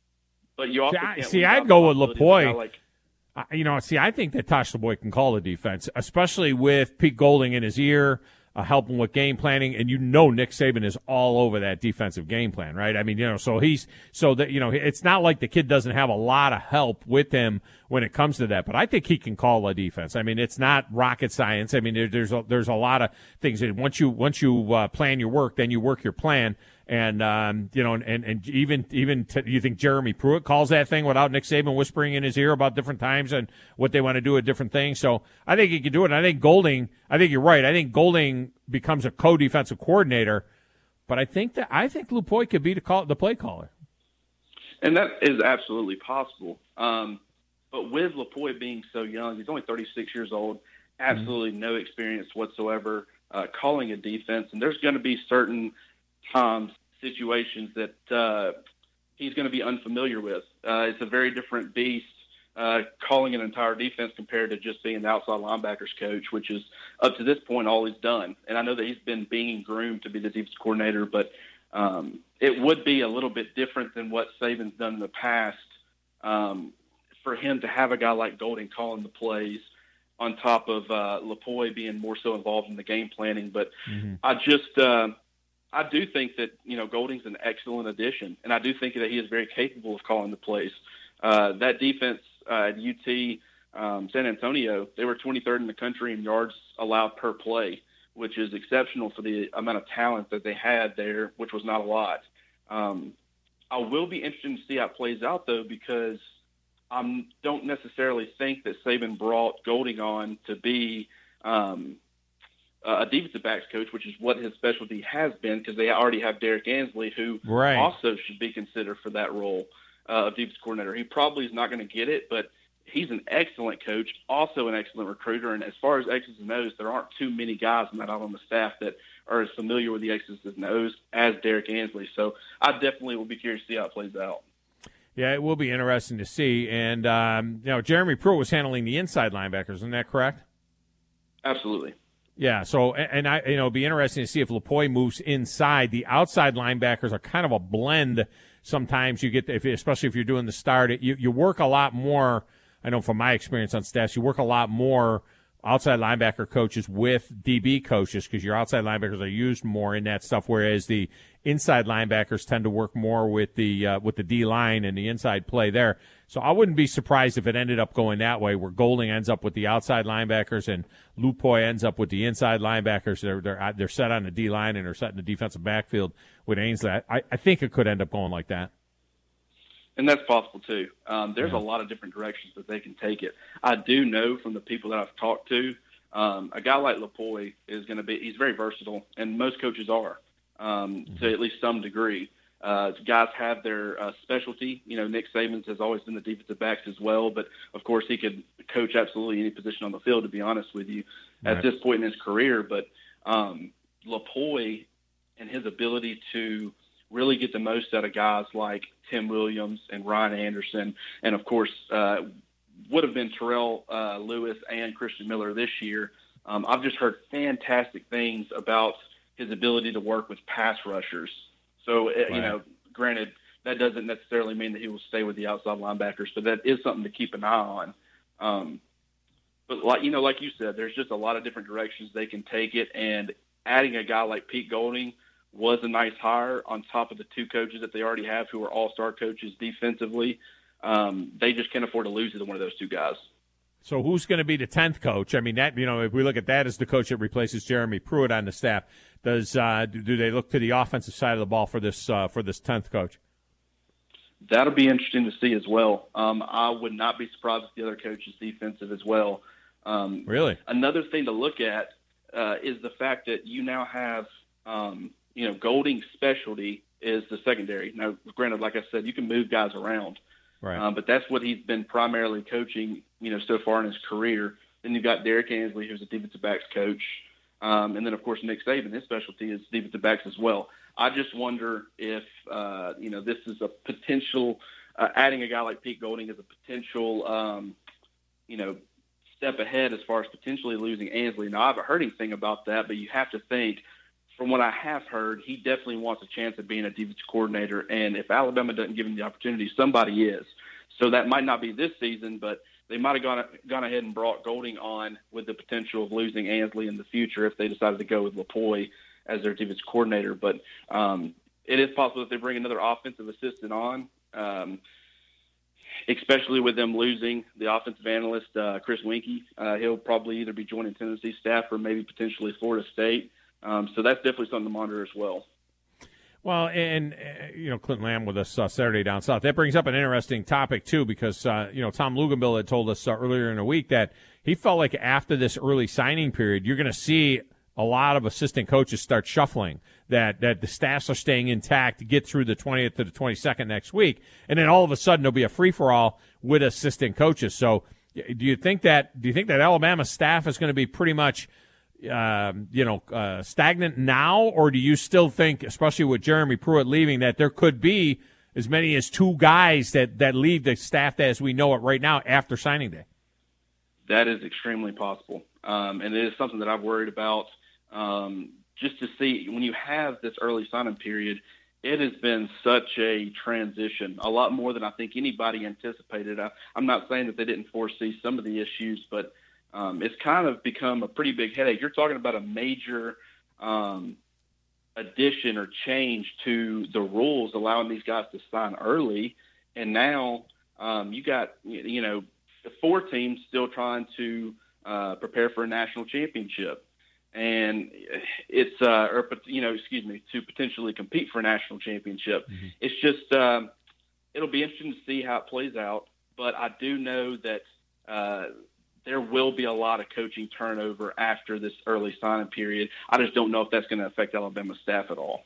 but you also see, can't see leave I'd out go the with possibility of a LaPoy. guy like Uh, you know, see, I think that Tosh LaPoy can call the defense, especially with Pete Golding in his ear, uh, helping with game planning, and you know Nick Saban is all over that defensive game plan, right? I mean, you know, so he's so that you know it's not like the kid doesn't have a lot of help with him when it comes to that, but I think he can call a defense. I mean, it's not rocket science. I mean, there, there's a, there's a lot of things that once you once you uh, plan your work, then you work your plan. And, um, you know, and, and even, even t- you think Jeremy Pruitt calls that thing without Nick Saban whispering in his ear about different times and what they want to do at different things. So I think he can do it. And I think Golding, I think you're right. I think Golding becomes a co-defensive coordinator, but I think that, I think LaPoy could be the call, the play caller. And that is absolutely possible. Um, but with LaPoy being so young, he's only thirty-six years old, absolutely mm-hmm. no experience whatsoever, uh, calling a defense. And there's going to be certain times, situations that uh, he's going to be unfamiliar with. Uh, it's a very different beast uh, calling an entire defense compared to just being the outside linebackers coach, which is up to this point all he's done. And I know that he's been being groomed to be the defense coordinator, but um, it would be a little bit different than what Saban's done in the past um, for him to have a guy like Golding calling the plays on top of uh, LaPoy being more so involved in the game planning. But mm-hmm. I just uh, – I do think that, you know, Golding's an excellent addition, and I do think that he is very capable of calling the plays. Uh, that defense uh, at U T um, San Antonio, they were twenty-third in the country in yards allowed per play, which is exceptional for the amount of talent that they had there, which was not a lot. Um, I will be interested to see how it plays out, though, because I don't necessarily think that Saban brought Golding on to be um, – a defensive backs coach, which is what his specialty has been, because they already have Derek Ansley, who right. also should be considered for that role uh, of defense coordinator. He probably is not going to get it, but he's an excellent coach, also an excellent recruiter. And as far as X's and O's, there aren't too many guys on that on the staff that are as familiar with the X's and O's as Derek Ansley. So I definitely will be curious to see how it plays out. Yeah, it will be interesting to see. And, um, you know, Jeremy Pruitt was handling the inside linebackers. Isn't that correct? Absolutely. Yeah, so, and I, you know, it'd be interesting to see if LaPoy moves inside. The outside linebackers are kind of a blend. Sometimes you get, if, especially if you're doing the start, you, you work a lot more. I know from my experience on staffs, you work a lot more outside linebacker coaches with D B coaches because your outside linebackers are used more in that stuff, whereas the inside linebackers tend to work more with the uh, with the D line and the inside play there. So I wouldn't be surprised if it ended up going that way, where Golding ends up with the outside linebackers and LaPoy ends up with the inside linebackers. They're they're they're set on the D line and they're set in the defensive backfield with Ainsley. I, I think it could end up going like that. And that's possible too. Um, there's yeah. a lot of different directions that they can take it. I do know from the people that I've talked to, um, a guy like LaPoy is going to be, he's very versatile, and most coaches are um, mm-hmm. to at least some degree. Uh, guys have their uh, specialty. You know, Nick Saban has always been the defensive backs as well, but of course he could coach absolutely any position on the field, to be honest with you, right. at this point in his career. But um, LaPoy and his ability to really get the most out of guys like Tim Williams and Ryan Anderson, and of course uh, would have been Terrell uh, Lewis and Christian Miller this year. Um, I've just heard fantastic things about his ability to work with pass rushers. So, right. you know, granted, that doesn't necessarily mean that he will stay with the outside linebackers, but that is something to keep an eye on. Um, but, like you know, like you said, there's just a lot of different directions they can take it, and adding a guy like Pete Golding was a nice hire on top of the two coaches that they already have who are all-star coaches defensively. Um, they just can't afford to lose to one of those two guys. So who's going to be the tenth coach? I mean, that you know, if we look at that as the coach that replaces Jeremy Pruitt on the staff, does uh, do they look to the offensive side of the ball for this uh, for this tenth coach? That'll be interesting to see as well. Um, I would not be surprised if the other coach is defensive as well. Um, really? Another thing to look at uh, is the fact that you now have um, – you know, Golding's specialty is the secondary. Now, granted, like I said, you can move guys around. Right. Um, but that's what he's been primarily coaching, you know, so far in his career. Then you've got Derek Ansley, who's a defensive backs coach. Um, and then, of course, Nick Saban, his specialty is defensive backs as well. I just wonder if, uh, you know, this is a potential uh, – adding a guy like Pete Golding is a potential, um, you know, step ahead as far as potentially losing Ansley. Now, I haven't heard anything about that, but you have to think, from what I have heard, he definitely wants a chance of being a defensive coordinator. And if Alabama doesn't give him the opportunity, somebody is. So that might not be this season, but they might have gone gone ahead and brought Golding on with the potential of losing Ansley in the future if they decided to go with LaPoy as their defensive coordinator. But um, it is possible that they bring another offensive assistant on, um, especially with them losing the offensive analyst, uh, Chris Winkie. Uh, he'll probably either be joining Tennessee staff or maybe potentially Florida State. Um, so that's definitely something to monitor as well. Well, and, uh, you know, Clinton Lamb with us uh, Saturday Down South. That brings up an interesting topic, too, because, uh, you know, Tom Luginbill had told us uh, earlier in the week that he felt like after this early signing period, you're going to see a lot of assistant coaches start shuffling, that, that the staffs are staying intact to get through the twentieth to the twenty-second next week, and then all of a sudden there'll be a free-for-all with assistant coaches. So do you think that do you think that Alabama staff is going to be pretty much – Um, you know, uh, stagnant now, or do you still think, especially with Jeremy Pruitt leaving, that there could be as many as two guys that, that leave the staff as we know it right now after signing day? That is extremely possible, um, and it is something that I've worried about. Um, just to see, when you have this early signing period, it has been such a transition, a lot more than I think anybody anticipated. I, I'm not saying that they didn't foresee some of the issues, but Um, it's kind of become a pretty big headache. You're talking about a major um, addition or change to the rules allowing these guys to sign early. And now um, you got, you know, the four teams still trying to uh, prepare for a national championship. And it's, uh, or, you know, excuse me, to potentially compete for a national championship. Mm-hmm. It's just, um, it'll be interesting to see how it plays out. But I do know that, uh, there will be a lot of coaching turnover after this early signing period. I just don't know if that's going to affect Alabama staff at all.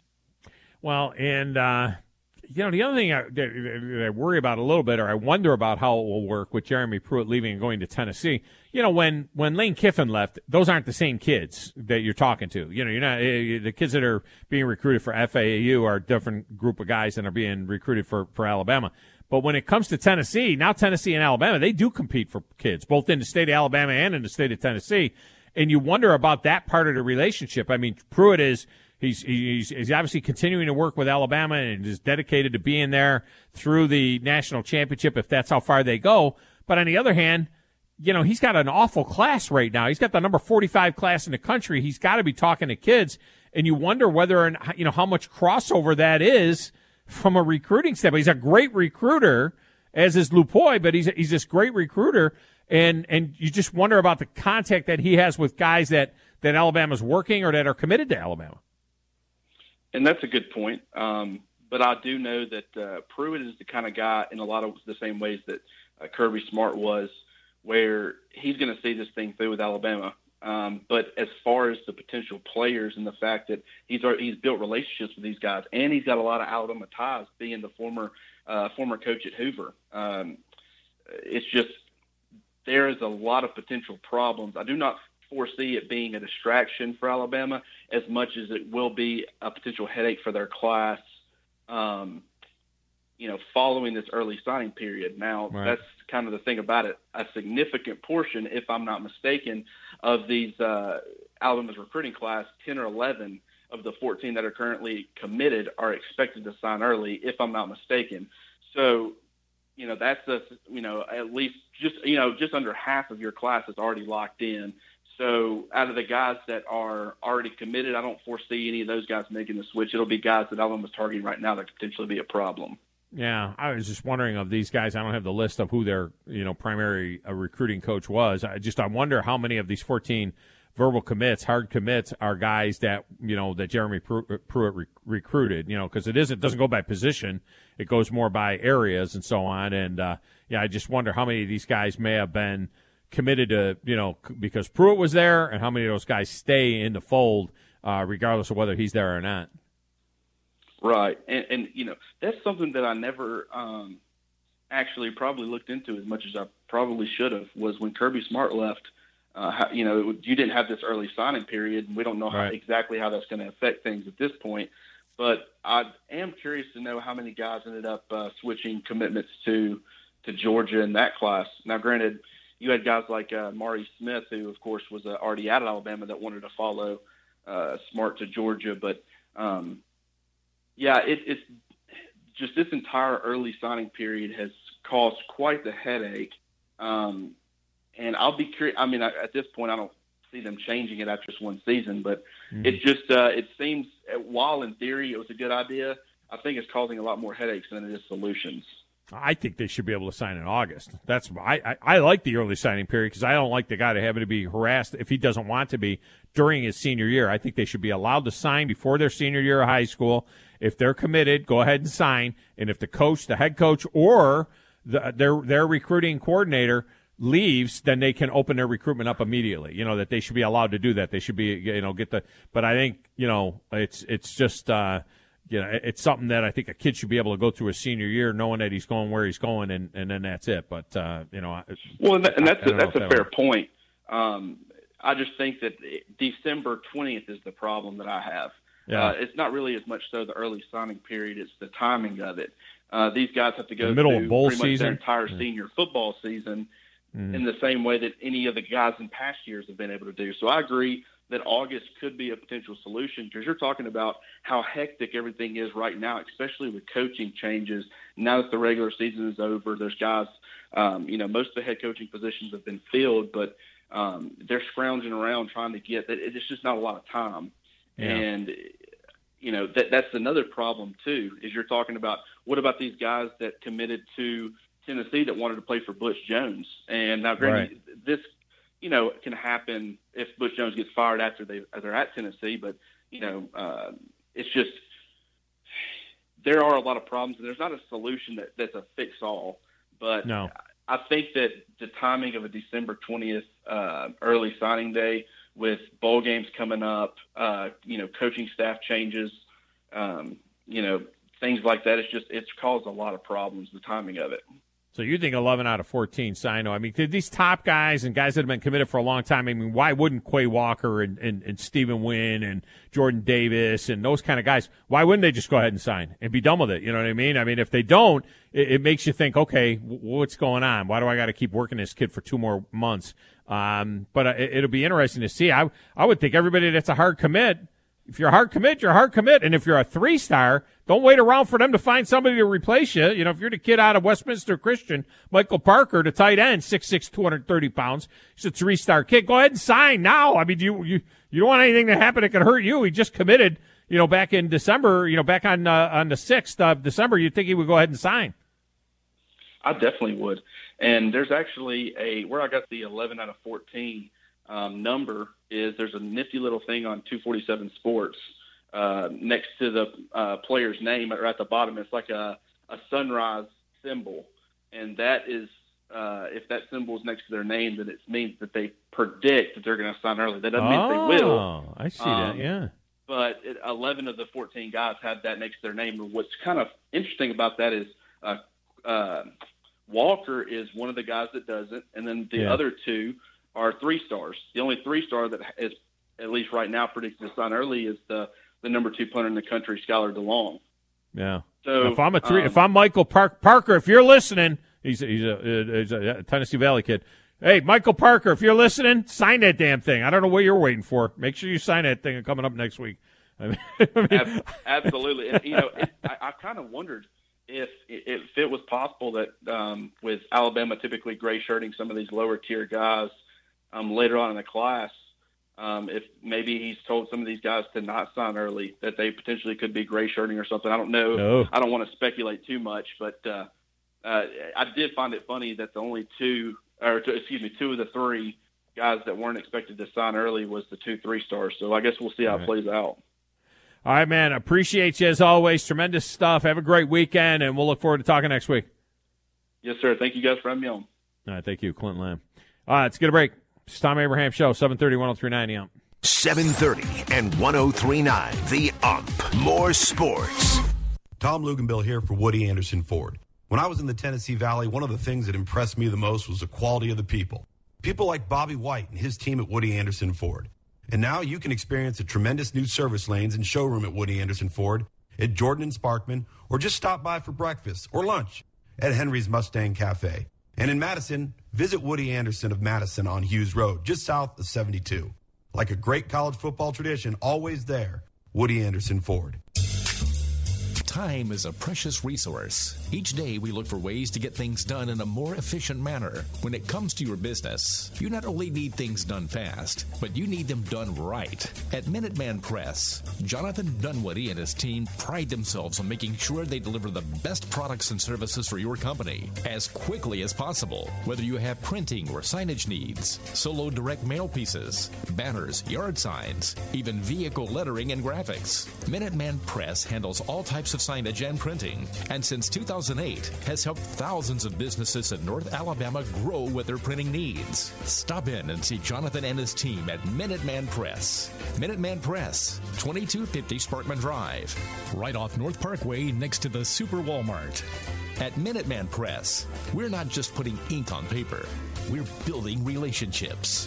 Well, and, uh, you know, the other thing I, that I worry about a little bit, or I wonder about how it will work with Jeremy Pruitt leaving and going to Tennessee, you know, when, when Lane Kiffin left, those aren't the same kids that you're talking to. You know, you're not, the kids that are being recruited for F A U are a different group of guys than are being recruited for, for Alabama. But when it comes to Tennessee, now Tennessee and Alabama, they do compete for kids, both in the state of Alabama and in the state of Tennessee. And you wonder about that part of the relationship. I mean, Pruitt is he's he's, he's obviously continuing to work with Alabama and is dedicated to being there through the national championship if that's how far they go. But on the other hand, you know, he's got an awful class right now. He's got the number forty-five class in the country. He's got to be talking to kids. And you wonder whether, and you know, how much crossover that is from a recruiting standpoint. He's a great recruiter, as is Lupoy, but he's he's this great recruiter, and and you just wonder about the contact that he has with guys that, that Alabama's working or that are committed to Alabama. And that's a good point. Um, but I do know that uh, Pruitt is the kind of guy in a lot of the same ways that uh, Kirby Smart was, where he's going to see this thing through with Alabama. Um, but as far as the potential players and the fact that he's he's built relationships with these guys, and he's got a lot of Alabama ties, being the former uh, former coach at Hoover, um, it's just there is a lot of potential problems. I do not foresee it being a distraction for Alabama as much as it will be a potential headache for their class. Um, you know, following this early signing period. Now, right. That's kind of the thing about it. A significant portion, if I'm not mistaken, of these uh, Alabama's recruiting class, ten or eleven of the fourteen that are currently committed are expected to sign early, if I'm not mistaken. So, you know, that's a, you know, at least just, you know, just under half of your class is already locked in. So out of the guys that are already committed, I don't foresee any of those guys making the switch. It'll be guys that Alabama's targeting right now that could potentially be a problem. Yeah, I was just wondering of these guys. I don't have the list of who their, you know, primary uh, recruiting coach was. I just I wonder how many of these fourteen verbal commits, hard commits, are guys that, you know, that Jeremy Pruitt re- recruited. You know, because it is it doesn't go by position, it goes more by areas and so on. And uh, yeah, I just wonder how many of these guys may have been committed to, you know, because Pruitt was there, and how many of those guys stay in the fold, uh, regardless of whether he's there or not. Right, and, and you know, that's something that I never um, actually probably looked into as much as I probably should have was when Kirby Smart left. Uh, how, you know, it, you didn't have this early signing period, and we don't know how, Right. exactly how that's going to affect things at this point. But I am curious to know how many guys ended up uh, switching commitments to to Georgia in that class. Now, granted, you had guys like uh, Mari Smith, who, of course, was uh, already out of Alabama that wanted to follow uh, Smart to Georgia. But, um, yeah, it, it's just this entire early signing period has caused quite the headache. Um, and I'll be curious. I mean, I, at this point, I don't see them changing it after just one season, but Mhm. it just uh, it seems, while in theory it was a good idea, I think it's causing a lot more headaches than it is solutions. I think they should be able to sign in August. That's I, I, I like the early signing period because I don't like the guy to having to be harassed if he doesn't want to be during his senior year. I think they should be allowed to sign before their senior year of high school. If they're committed, go ahead and sign. And if the coach, the head coach, or the, their their recruiting coordinator leaves, then they can open their recruitment up immediately. You know, that they should be allowed to do that. They should be, you know, get the. But I think, you know, it's it's just. Uh, You know, it's something that I think a kid should be able to go through his senior year knowing that he's going where he's going, and, and then that's it. But, uh, you know. Well, and, that, and that's, I, I a, that's a that fair would... point. Um, I just think that December twentieth is the problem that I have. Yeah. Uh, it's not really as much so the early signing period. It's the timing of it. Uh, these guys have to go The middle through of bowl pretty much season. their entire Yeah. senior football season Mhm. in the same way that any of the guys in past years have been able to do. So I agree that August could be a potential solution because you're talking about how hectic everything is right now, especially with coaching changes. Now that the regular season is over, there's guys, um, you know, most of the head coaching positions have been filled, but um, they're scrounging around trying to get that. It's just not a lot of time. Yeah. And, you know, that that's another problem too, is you're talking about what about these guys that committed to Tennessee that wanted to play for Butch Jones? And now, granted, Right. this, you know, can happen if Butch Jones gets fired after they they're at Tennessee. But you know, uh, it's just there are a lot of problems, and there's not a solution that, that's a fix all. But No. I think that the timing of a December twentieth uh, early signing day with bowl games coming up, uh, you know, coaching staff changes, um, you know, things like that. It's just it's caused a lot of problems. The timing of it. So you think eleven out of fourteen sign? I mean, these top guys and guys that have been committed for a long time, I mean, why wouldn't Quay Walker and, and, and Stephen Wynn and Jordan Davis and those kind of guys, why wouldn't they just go ahead and sign and be done with it? You know what I mean? I mean, if they don't, it, it makes you think, okay, w- what's going on? Why do I got to keep working this kid for two more months? Um, but uh, it, it'll be interesting to see. I I would think everybody that's a hard commit, if you're a hard commit, you're a hard commit. And if you're a three-star, don't wait around for them to find somebody to replace you. You know, if you're the kid out of Westminster Christian, Michael Parker, the tight end, six six, two hundred thirty pounds, he's a three-star kid. Go ahead and sign now. I mean, you you you don't want anything to happen that could hurt you. He just committed, you know, back in December, you know, back on uh, on the sixth of December. You'd think he would go ahead and sign. I definitely would. And there's actually a where I got the eleven out of fourteen um, number is there's a nifty little thing on two forty-seven Sports uh, next to the uh, player's name or at the bottom. It's like a, a sunrise symbol, and that is uh, if that symbol is next to their name, then it means that they predict that they're going to sign early. That doesn't oh, mean they will. I see Um, that. Yeah. But it, eleven of the fourteen guys had that next to their name. And what's kind of interesting about that is uh, uh, Walker is one of the guys that does it, and then the Yeah. other two are three stars. The only three star that is, at least right now, predicted to sign early is the, the number two punter in the country, Skylar DeLong. Yeah. So if I'm a three, um, if I'm Michael Park, Parker, if you're listening, he's he's a, he's a Tennessee Valley kid. Hey, Michael Parker, if you're listening, sign that damn thing. I don't know what you're waiting for. Make sure you sign that thing coming up next week. I mean, I mean, Ab- absolutely. And, you know, it, I, I kind of wondered if if it was possible that um, with Alabama typically gray shirting some of these lower tier guys um, later on in the class, um, if maybe he's told some of these guys to not sign early, that they potentially could be gray shirting or something. I don't know. No. I don't want to speculate too much, but uh, uh, I did find it funny that the only two, or t- excuse me, two of the three guys that weren't expected to sign early was the two three stars. So I guess we'll see how All it right. plays out. all right, man. Appreciate you as always. Tremendous stuff. Have a great weekend, and we'll look forward to talking next week. Yes, sir. Thank you guys for having me on. All right, thank you, Clinton Lamb. All right, let's get a break. It's Tom Abraham Show, seven thirty, one oh three point nine The Ump. seven thirty and one oh three point nine The Ump. More sports. Tom Luganbill here for Woody Anderson Ford. When I was in the Tennessee Valley, one of the things that impressed me the most was the quality of the people. People like Bobby White and his team at Woody Anderson Ford. And now you can experience the tremendous new service lanes and showroom at Woody Anderson Ford, at Jordan and Sparkman, or just stop by for breakfast or lunch at Henry's Mustang Cafe. And in Madison, visit Woody Anderson of Madison on Hughes Road, just south of seventy-two. Like a great college football tradition, always there, Woody Anderson Ford. Time is a precious resource. Each day we look for ways to get things done in a more efficient manner. When it comes to your business, you not only need things done fast, but you need them done right. At Minuteman Press, Jonathan Dunwoody and his team pride themselves on making sure they deliver the best products and services for your company as quickly as possible. Whether you have printing or signage needs, solo direct mail pieces, banners, yard signs, even vehicle lettering and graphics, Minuteman Press handles all types of signage and printing, and since two thousand eight has helped thousands of businesses in North Alabama grow with their printing needs. Stop in and see Jonathan and his team at Minuteman Press. Minuteman Press, twenty-two fifty Sparkman Drive, right off North Parkway next to the Super Walmart. At Minuteman Press, we're not just putting ink on paper, we're building relationships.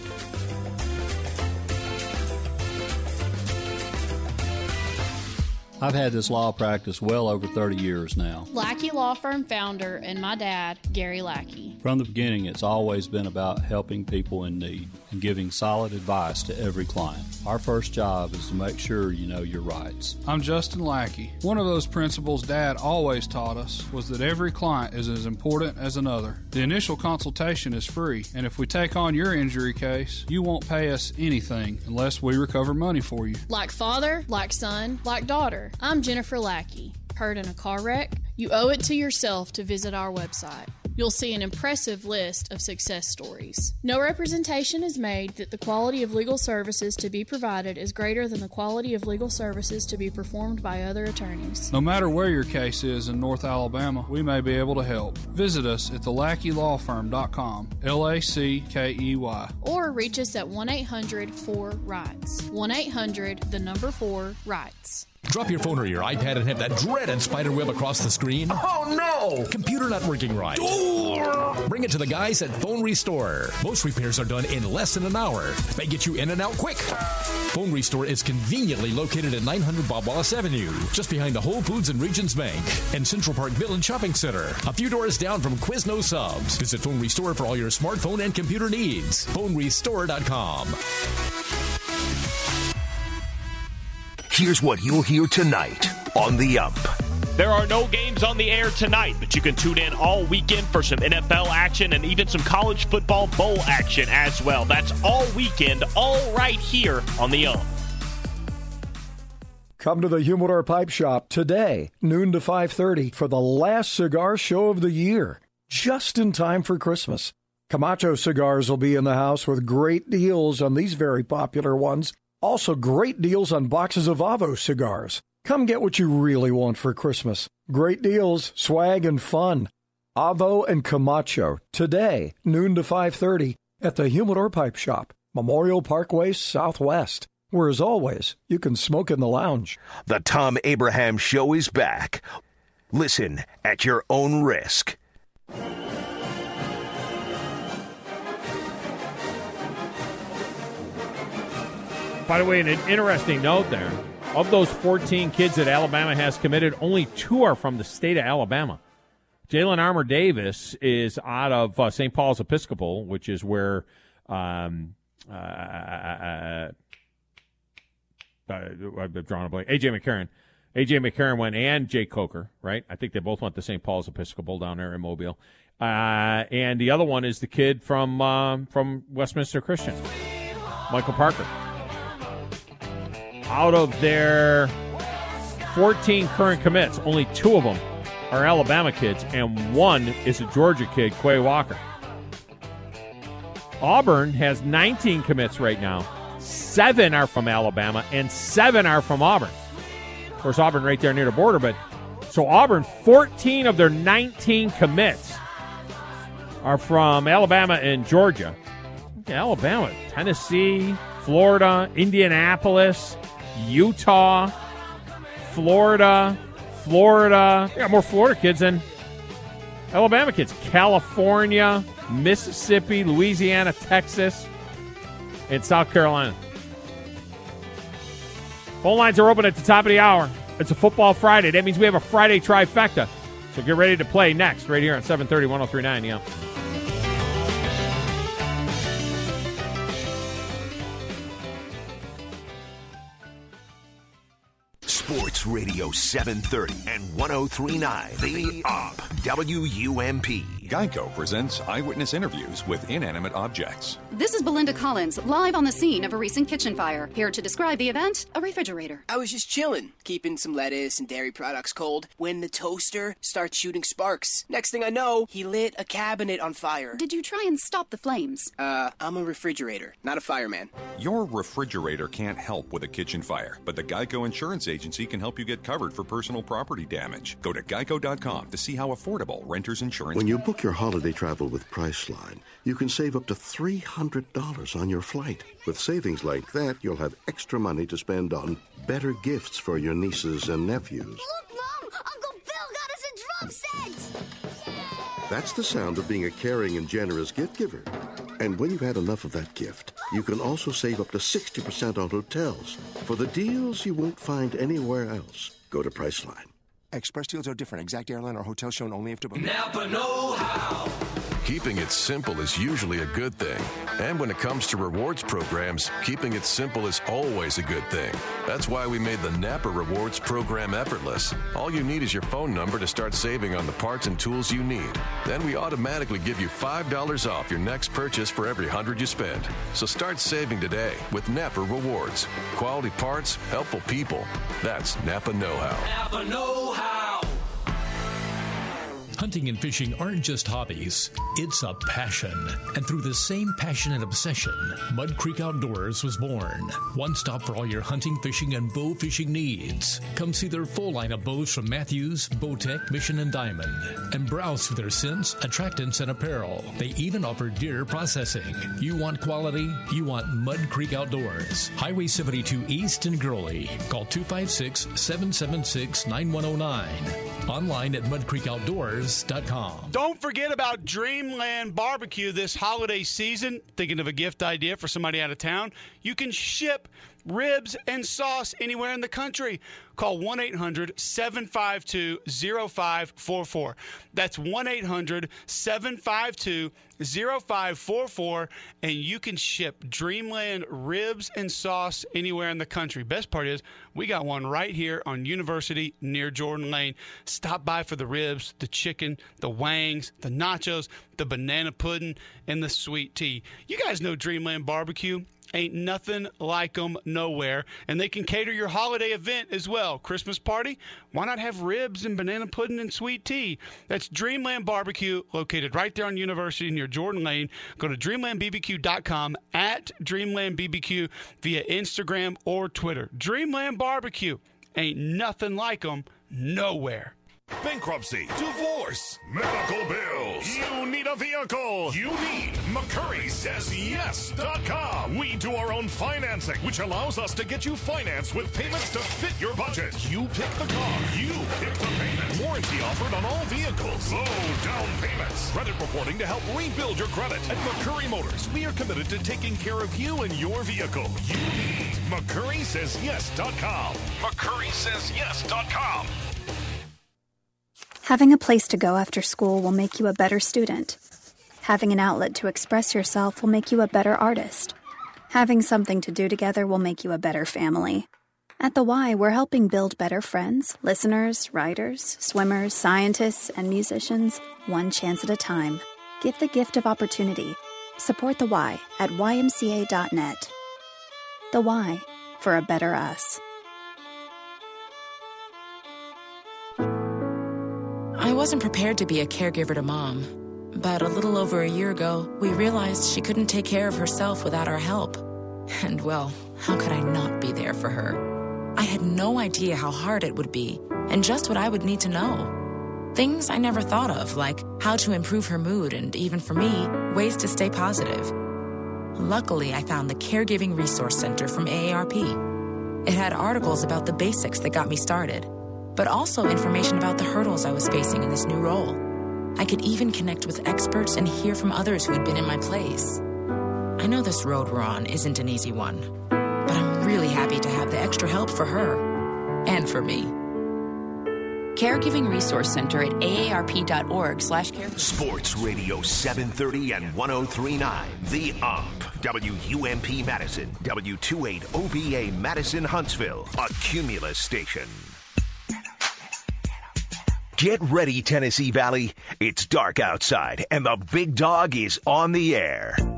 I've had this law practice well over thirty years now. Lackey Law Firm founder and my dad, Gary Lackey. From the beginning, it's always been about helping people in need and giving solid advice to every client. Our first job is to make sure you know your rights. I'm Justin Lackey. One of those principles Dad always taught us was that every client is as important as another. The initial consultation is free, and if we take on your injury case, you won't pay us anything unless we recover money for you. Like father, like son, like daughter. I'm Jennifer Lackey. Hurt in a car wreck? You owe it to yourself to visit our website. You'll see an impressive list of success stories. No representation is made that the quality of legal services to be provided is greater than the quality of legal services to be performed by other attorneys. No matter where your case is in North Alabama, we may be able to help. Visit us at the lackey law firm dot com, L A C K E Y. Or reach us at one eight hundred four rights. one eight hundred, the number four, rights. Drop your phone or your iPad and have that dreaded spider web across the screen. Oh, no! Computer not working right. Ooh. Bring it to the guys at Phone Restore. Most repairs are done in less than an hour. They get you in and out quick. Phone Restore is conveniently located at nine hundred Bob Wallace Avenue, just behind the Whole Foods and Regions Bank and Central Park Village Shopping Center, a few doors down from Quizno Subs. Visit Phone Restore for all your smartphone and computer needs. phone restore dot com. Here's what you'll hear tonight on The Ump. There are no games on the air tonight, but you can tune in all weekend for some N F L action and even some college football bowl action as well. That's all weekend, all right here on The Ump. Come to the Humidor Pipe Shop today, noon to five thirty, for the last cigar show of the year, just in time for Christmas. Camacho Cigars will be in the house with great deals on these very popular ones. Also, great deals on boxes of Avo cigars. Come get what you really want for Christmas. Great deals, swag, and fun. Avo and Camacho, today, noon to five thirty, at the Humidor Pipe Shop, Memorial Parkway Southwest, where, as always, you can smoke in the lounge. The Tom Abraham Show is back. Listen at your own risk. By the way, an interesting note there. Of those fourteen kids that Alabama has committed, only two are from the state of Alabama. Jalen Armour Davis is out of uh, Saint Paul's Episcopal, which is where um, uh, uh, uh, I've drawn a blank. A J McCarron. A J McCarron went, and Jake Coker, right? I think they both went to Saint Paul's Episcopal down there in Mobile. Uh, and the other one is the kid from uh, from Westminster Christian, Michael Parker. Out of their fourteen current commits, only two of them are Alabama kids, and one is a Georgia kid, Quay Walker. Auburn has nineteen commits right now. Seven are from Alabama, and seven are from Auburn. Of course, Auburn right there near the border, but so Auburn, fourteen of their nineteen commits are from Alabama and Georgia. Okay, Alabama, Tennessee, Florida, Indianapolis, Utah, Florida, Florida. They got more Florida kids than Alabama kids, California, Mississippi, Louisiana, Texas, and South Carolina. Phone lines are open at the top of the hour. It's a football Friday. That means we have a Friday trifecta. So get ready to play next right here on seven thirty, one oh three point nine. Yeah. Sports Radio seven thirty and one oh three point nine. The Up. W U M P. Geico presents eyewitness interviews with inanimate objects. This is Belinda Collins, live on the scene of a recent kitchen fire. Here to describe the event, a refrigerator. I was just chilling, keeping some lettuce and dairy products cold, when the toaster starts shooting sparks. Next thing I know, he lit a cabinet on fire. Did you try and stop the flames? Uh, I'm a refrigerator, not a fireman. Your refrigerator can't help with a kitchen fire, but the Geico Insurance Agency can help you get covered for personal property damage. Go to geico dot com to see how affordable renter's insurance When you book your holiday travel with Priceline, you can save up to three hundred dollars on your flight. With savings like that, you'll have extra money to spend on better gifts for your nieces and nephews. Look, Mom! Uncle Bill got us a drum set! That's the sound of being a caring and generous gift giver. And when you've had enough of that gift, you can also save up to sixty percent on hotels for the deals you won't find anywhere else. Go to Priceline. Express deals are different. Exact airline or hotel shown only if to book. Napa know-how. Keeping it simple is usually a good thing. And when it comes to rewards programs, keeping it simple is always a good thing. That's why we made the Napa Rewards program effortless. All you need is your phone number to start saving on the parts and tools you need. Then we automatically give you five dollars off your next purchase for every one hundred you spend. So start saving today with Napa Rewards. Quality parts, helpful people. That's Napa know-how. Napa know-how. Hunting and fishing aren't just hobbies, it's a passion. And through the same passion and obsession, Mud Creek Outdoors was born. One stop for all your hunting, fishing, and bow fishing needs. Come see their full line of bows from Matthews, Bowtech, Mission, and Diamond. And browse through their scents, attractants, and apparel. They even offer deer processing. You want quality? You want Mud Creek Outdoors. Highway seventy-two East in Gurley. Call two five six, seven seven six, nine one zero nine. Online at mud creek outdoors dot com. Don't forget about Dreamland Barbecue this holiday season. Thinking of a gift idea for somebody out of town? You can ship ribs and sauce anywhere in the country. Call one eight hundred, seven five two, zero five four four. That's one eight hundred, seven five two, zero five four four, and you can ship Dreamland ribs and sauce anywhere in the country. Best part is we got one right here on University near Jordan Lane. Stop by for the ribs, the chicken, the wangs, the nachos, the banana pudding, and the sweet tea. You guys know Dreamland Barbecue. Ain't nothing like them nowhere. And they can cater your holiday event as well. Christmas party? Why not have ribs and banana pudding and sweet tea? That's Dreamland Barbecue, located right there on University near Jordan Lane. Go to dreamland b b q dot com, at Dreamland B B Q, via Instagram or Twitter. Dreamland Barbecue. Ain't nothing like them nowhere. Bankruptcy, divorce, medical bills. You need a vehicle. You need McCurry Says Yes dot com. We do our own financing, which allows us to get you financed with payments to fit your budget. You pick the car. You pick the payment. Warranty offered on all vehicles. Low down payments. Credit reporting to help rebuild your credit. At McCurry Motors, we are committed to taking care of you and your vehicle. You need McCurry Says Yes dot com. McCurry Says Yes dot com. Having a place to go after school will make you a better student. Having an outlet to express yourself will make you a better artist. Having something to do together will make you a better family. At The Y, we're helping build better friends, listeners, writers, swimmers, scientists, and musicians, one chance at a time. Give the gift of opportunity. Support The Y at y m c a dot net. The Y, for a better us. I wasn't prepared to be a caregiver to Mom, but a little over a year ago, we realized she couldn't take care of herself without our help. And well, how could I not be there for her? I had no idea how hard it would be, and just what I would need to know. Things I never thought of, like how to improve her mood, and even for me, ways to stay positive. Luckily, I found the Caregiving Resource Center from A A R P. It had articles about the basics that got me started, but also information about the hurdles I was facing in this new role. I could even connect with experts and hear from others who had been in my place. I know this road we're on isn't an easy one, but I'm really happy to have the extra help for her and for me. Caregiving Resource Center at A A R P dot org slash care. Sports Radio seven thirty and ten thirty-nine. The Ump. W U M P Madison. W twenty-eight O B A Madison Huntsville. A Cumulus station. Get ready, Tennessee Valley. It's dark outside, and the big dog is on the air.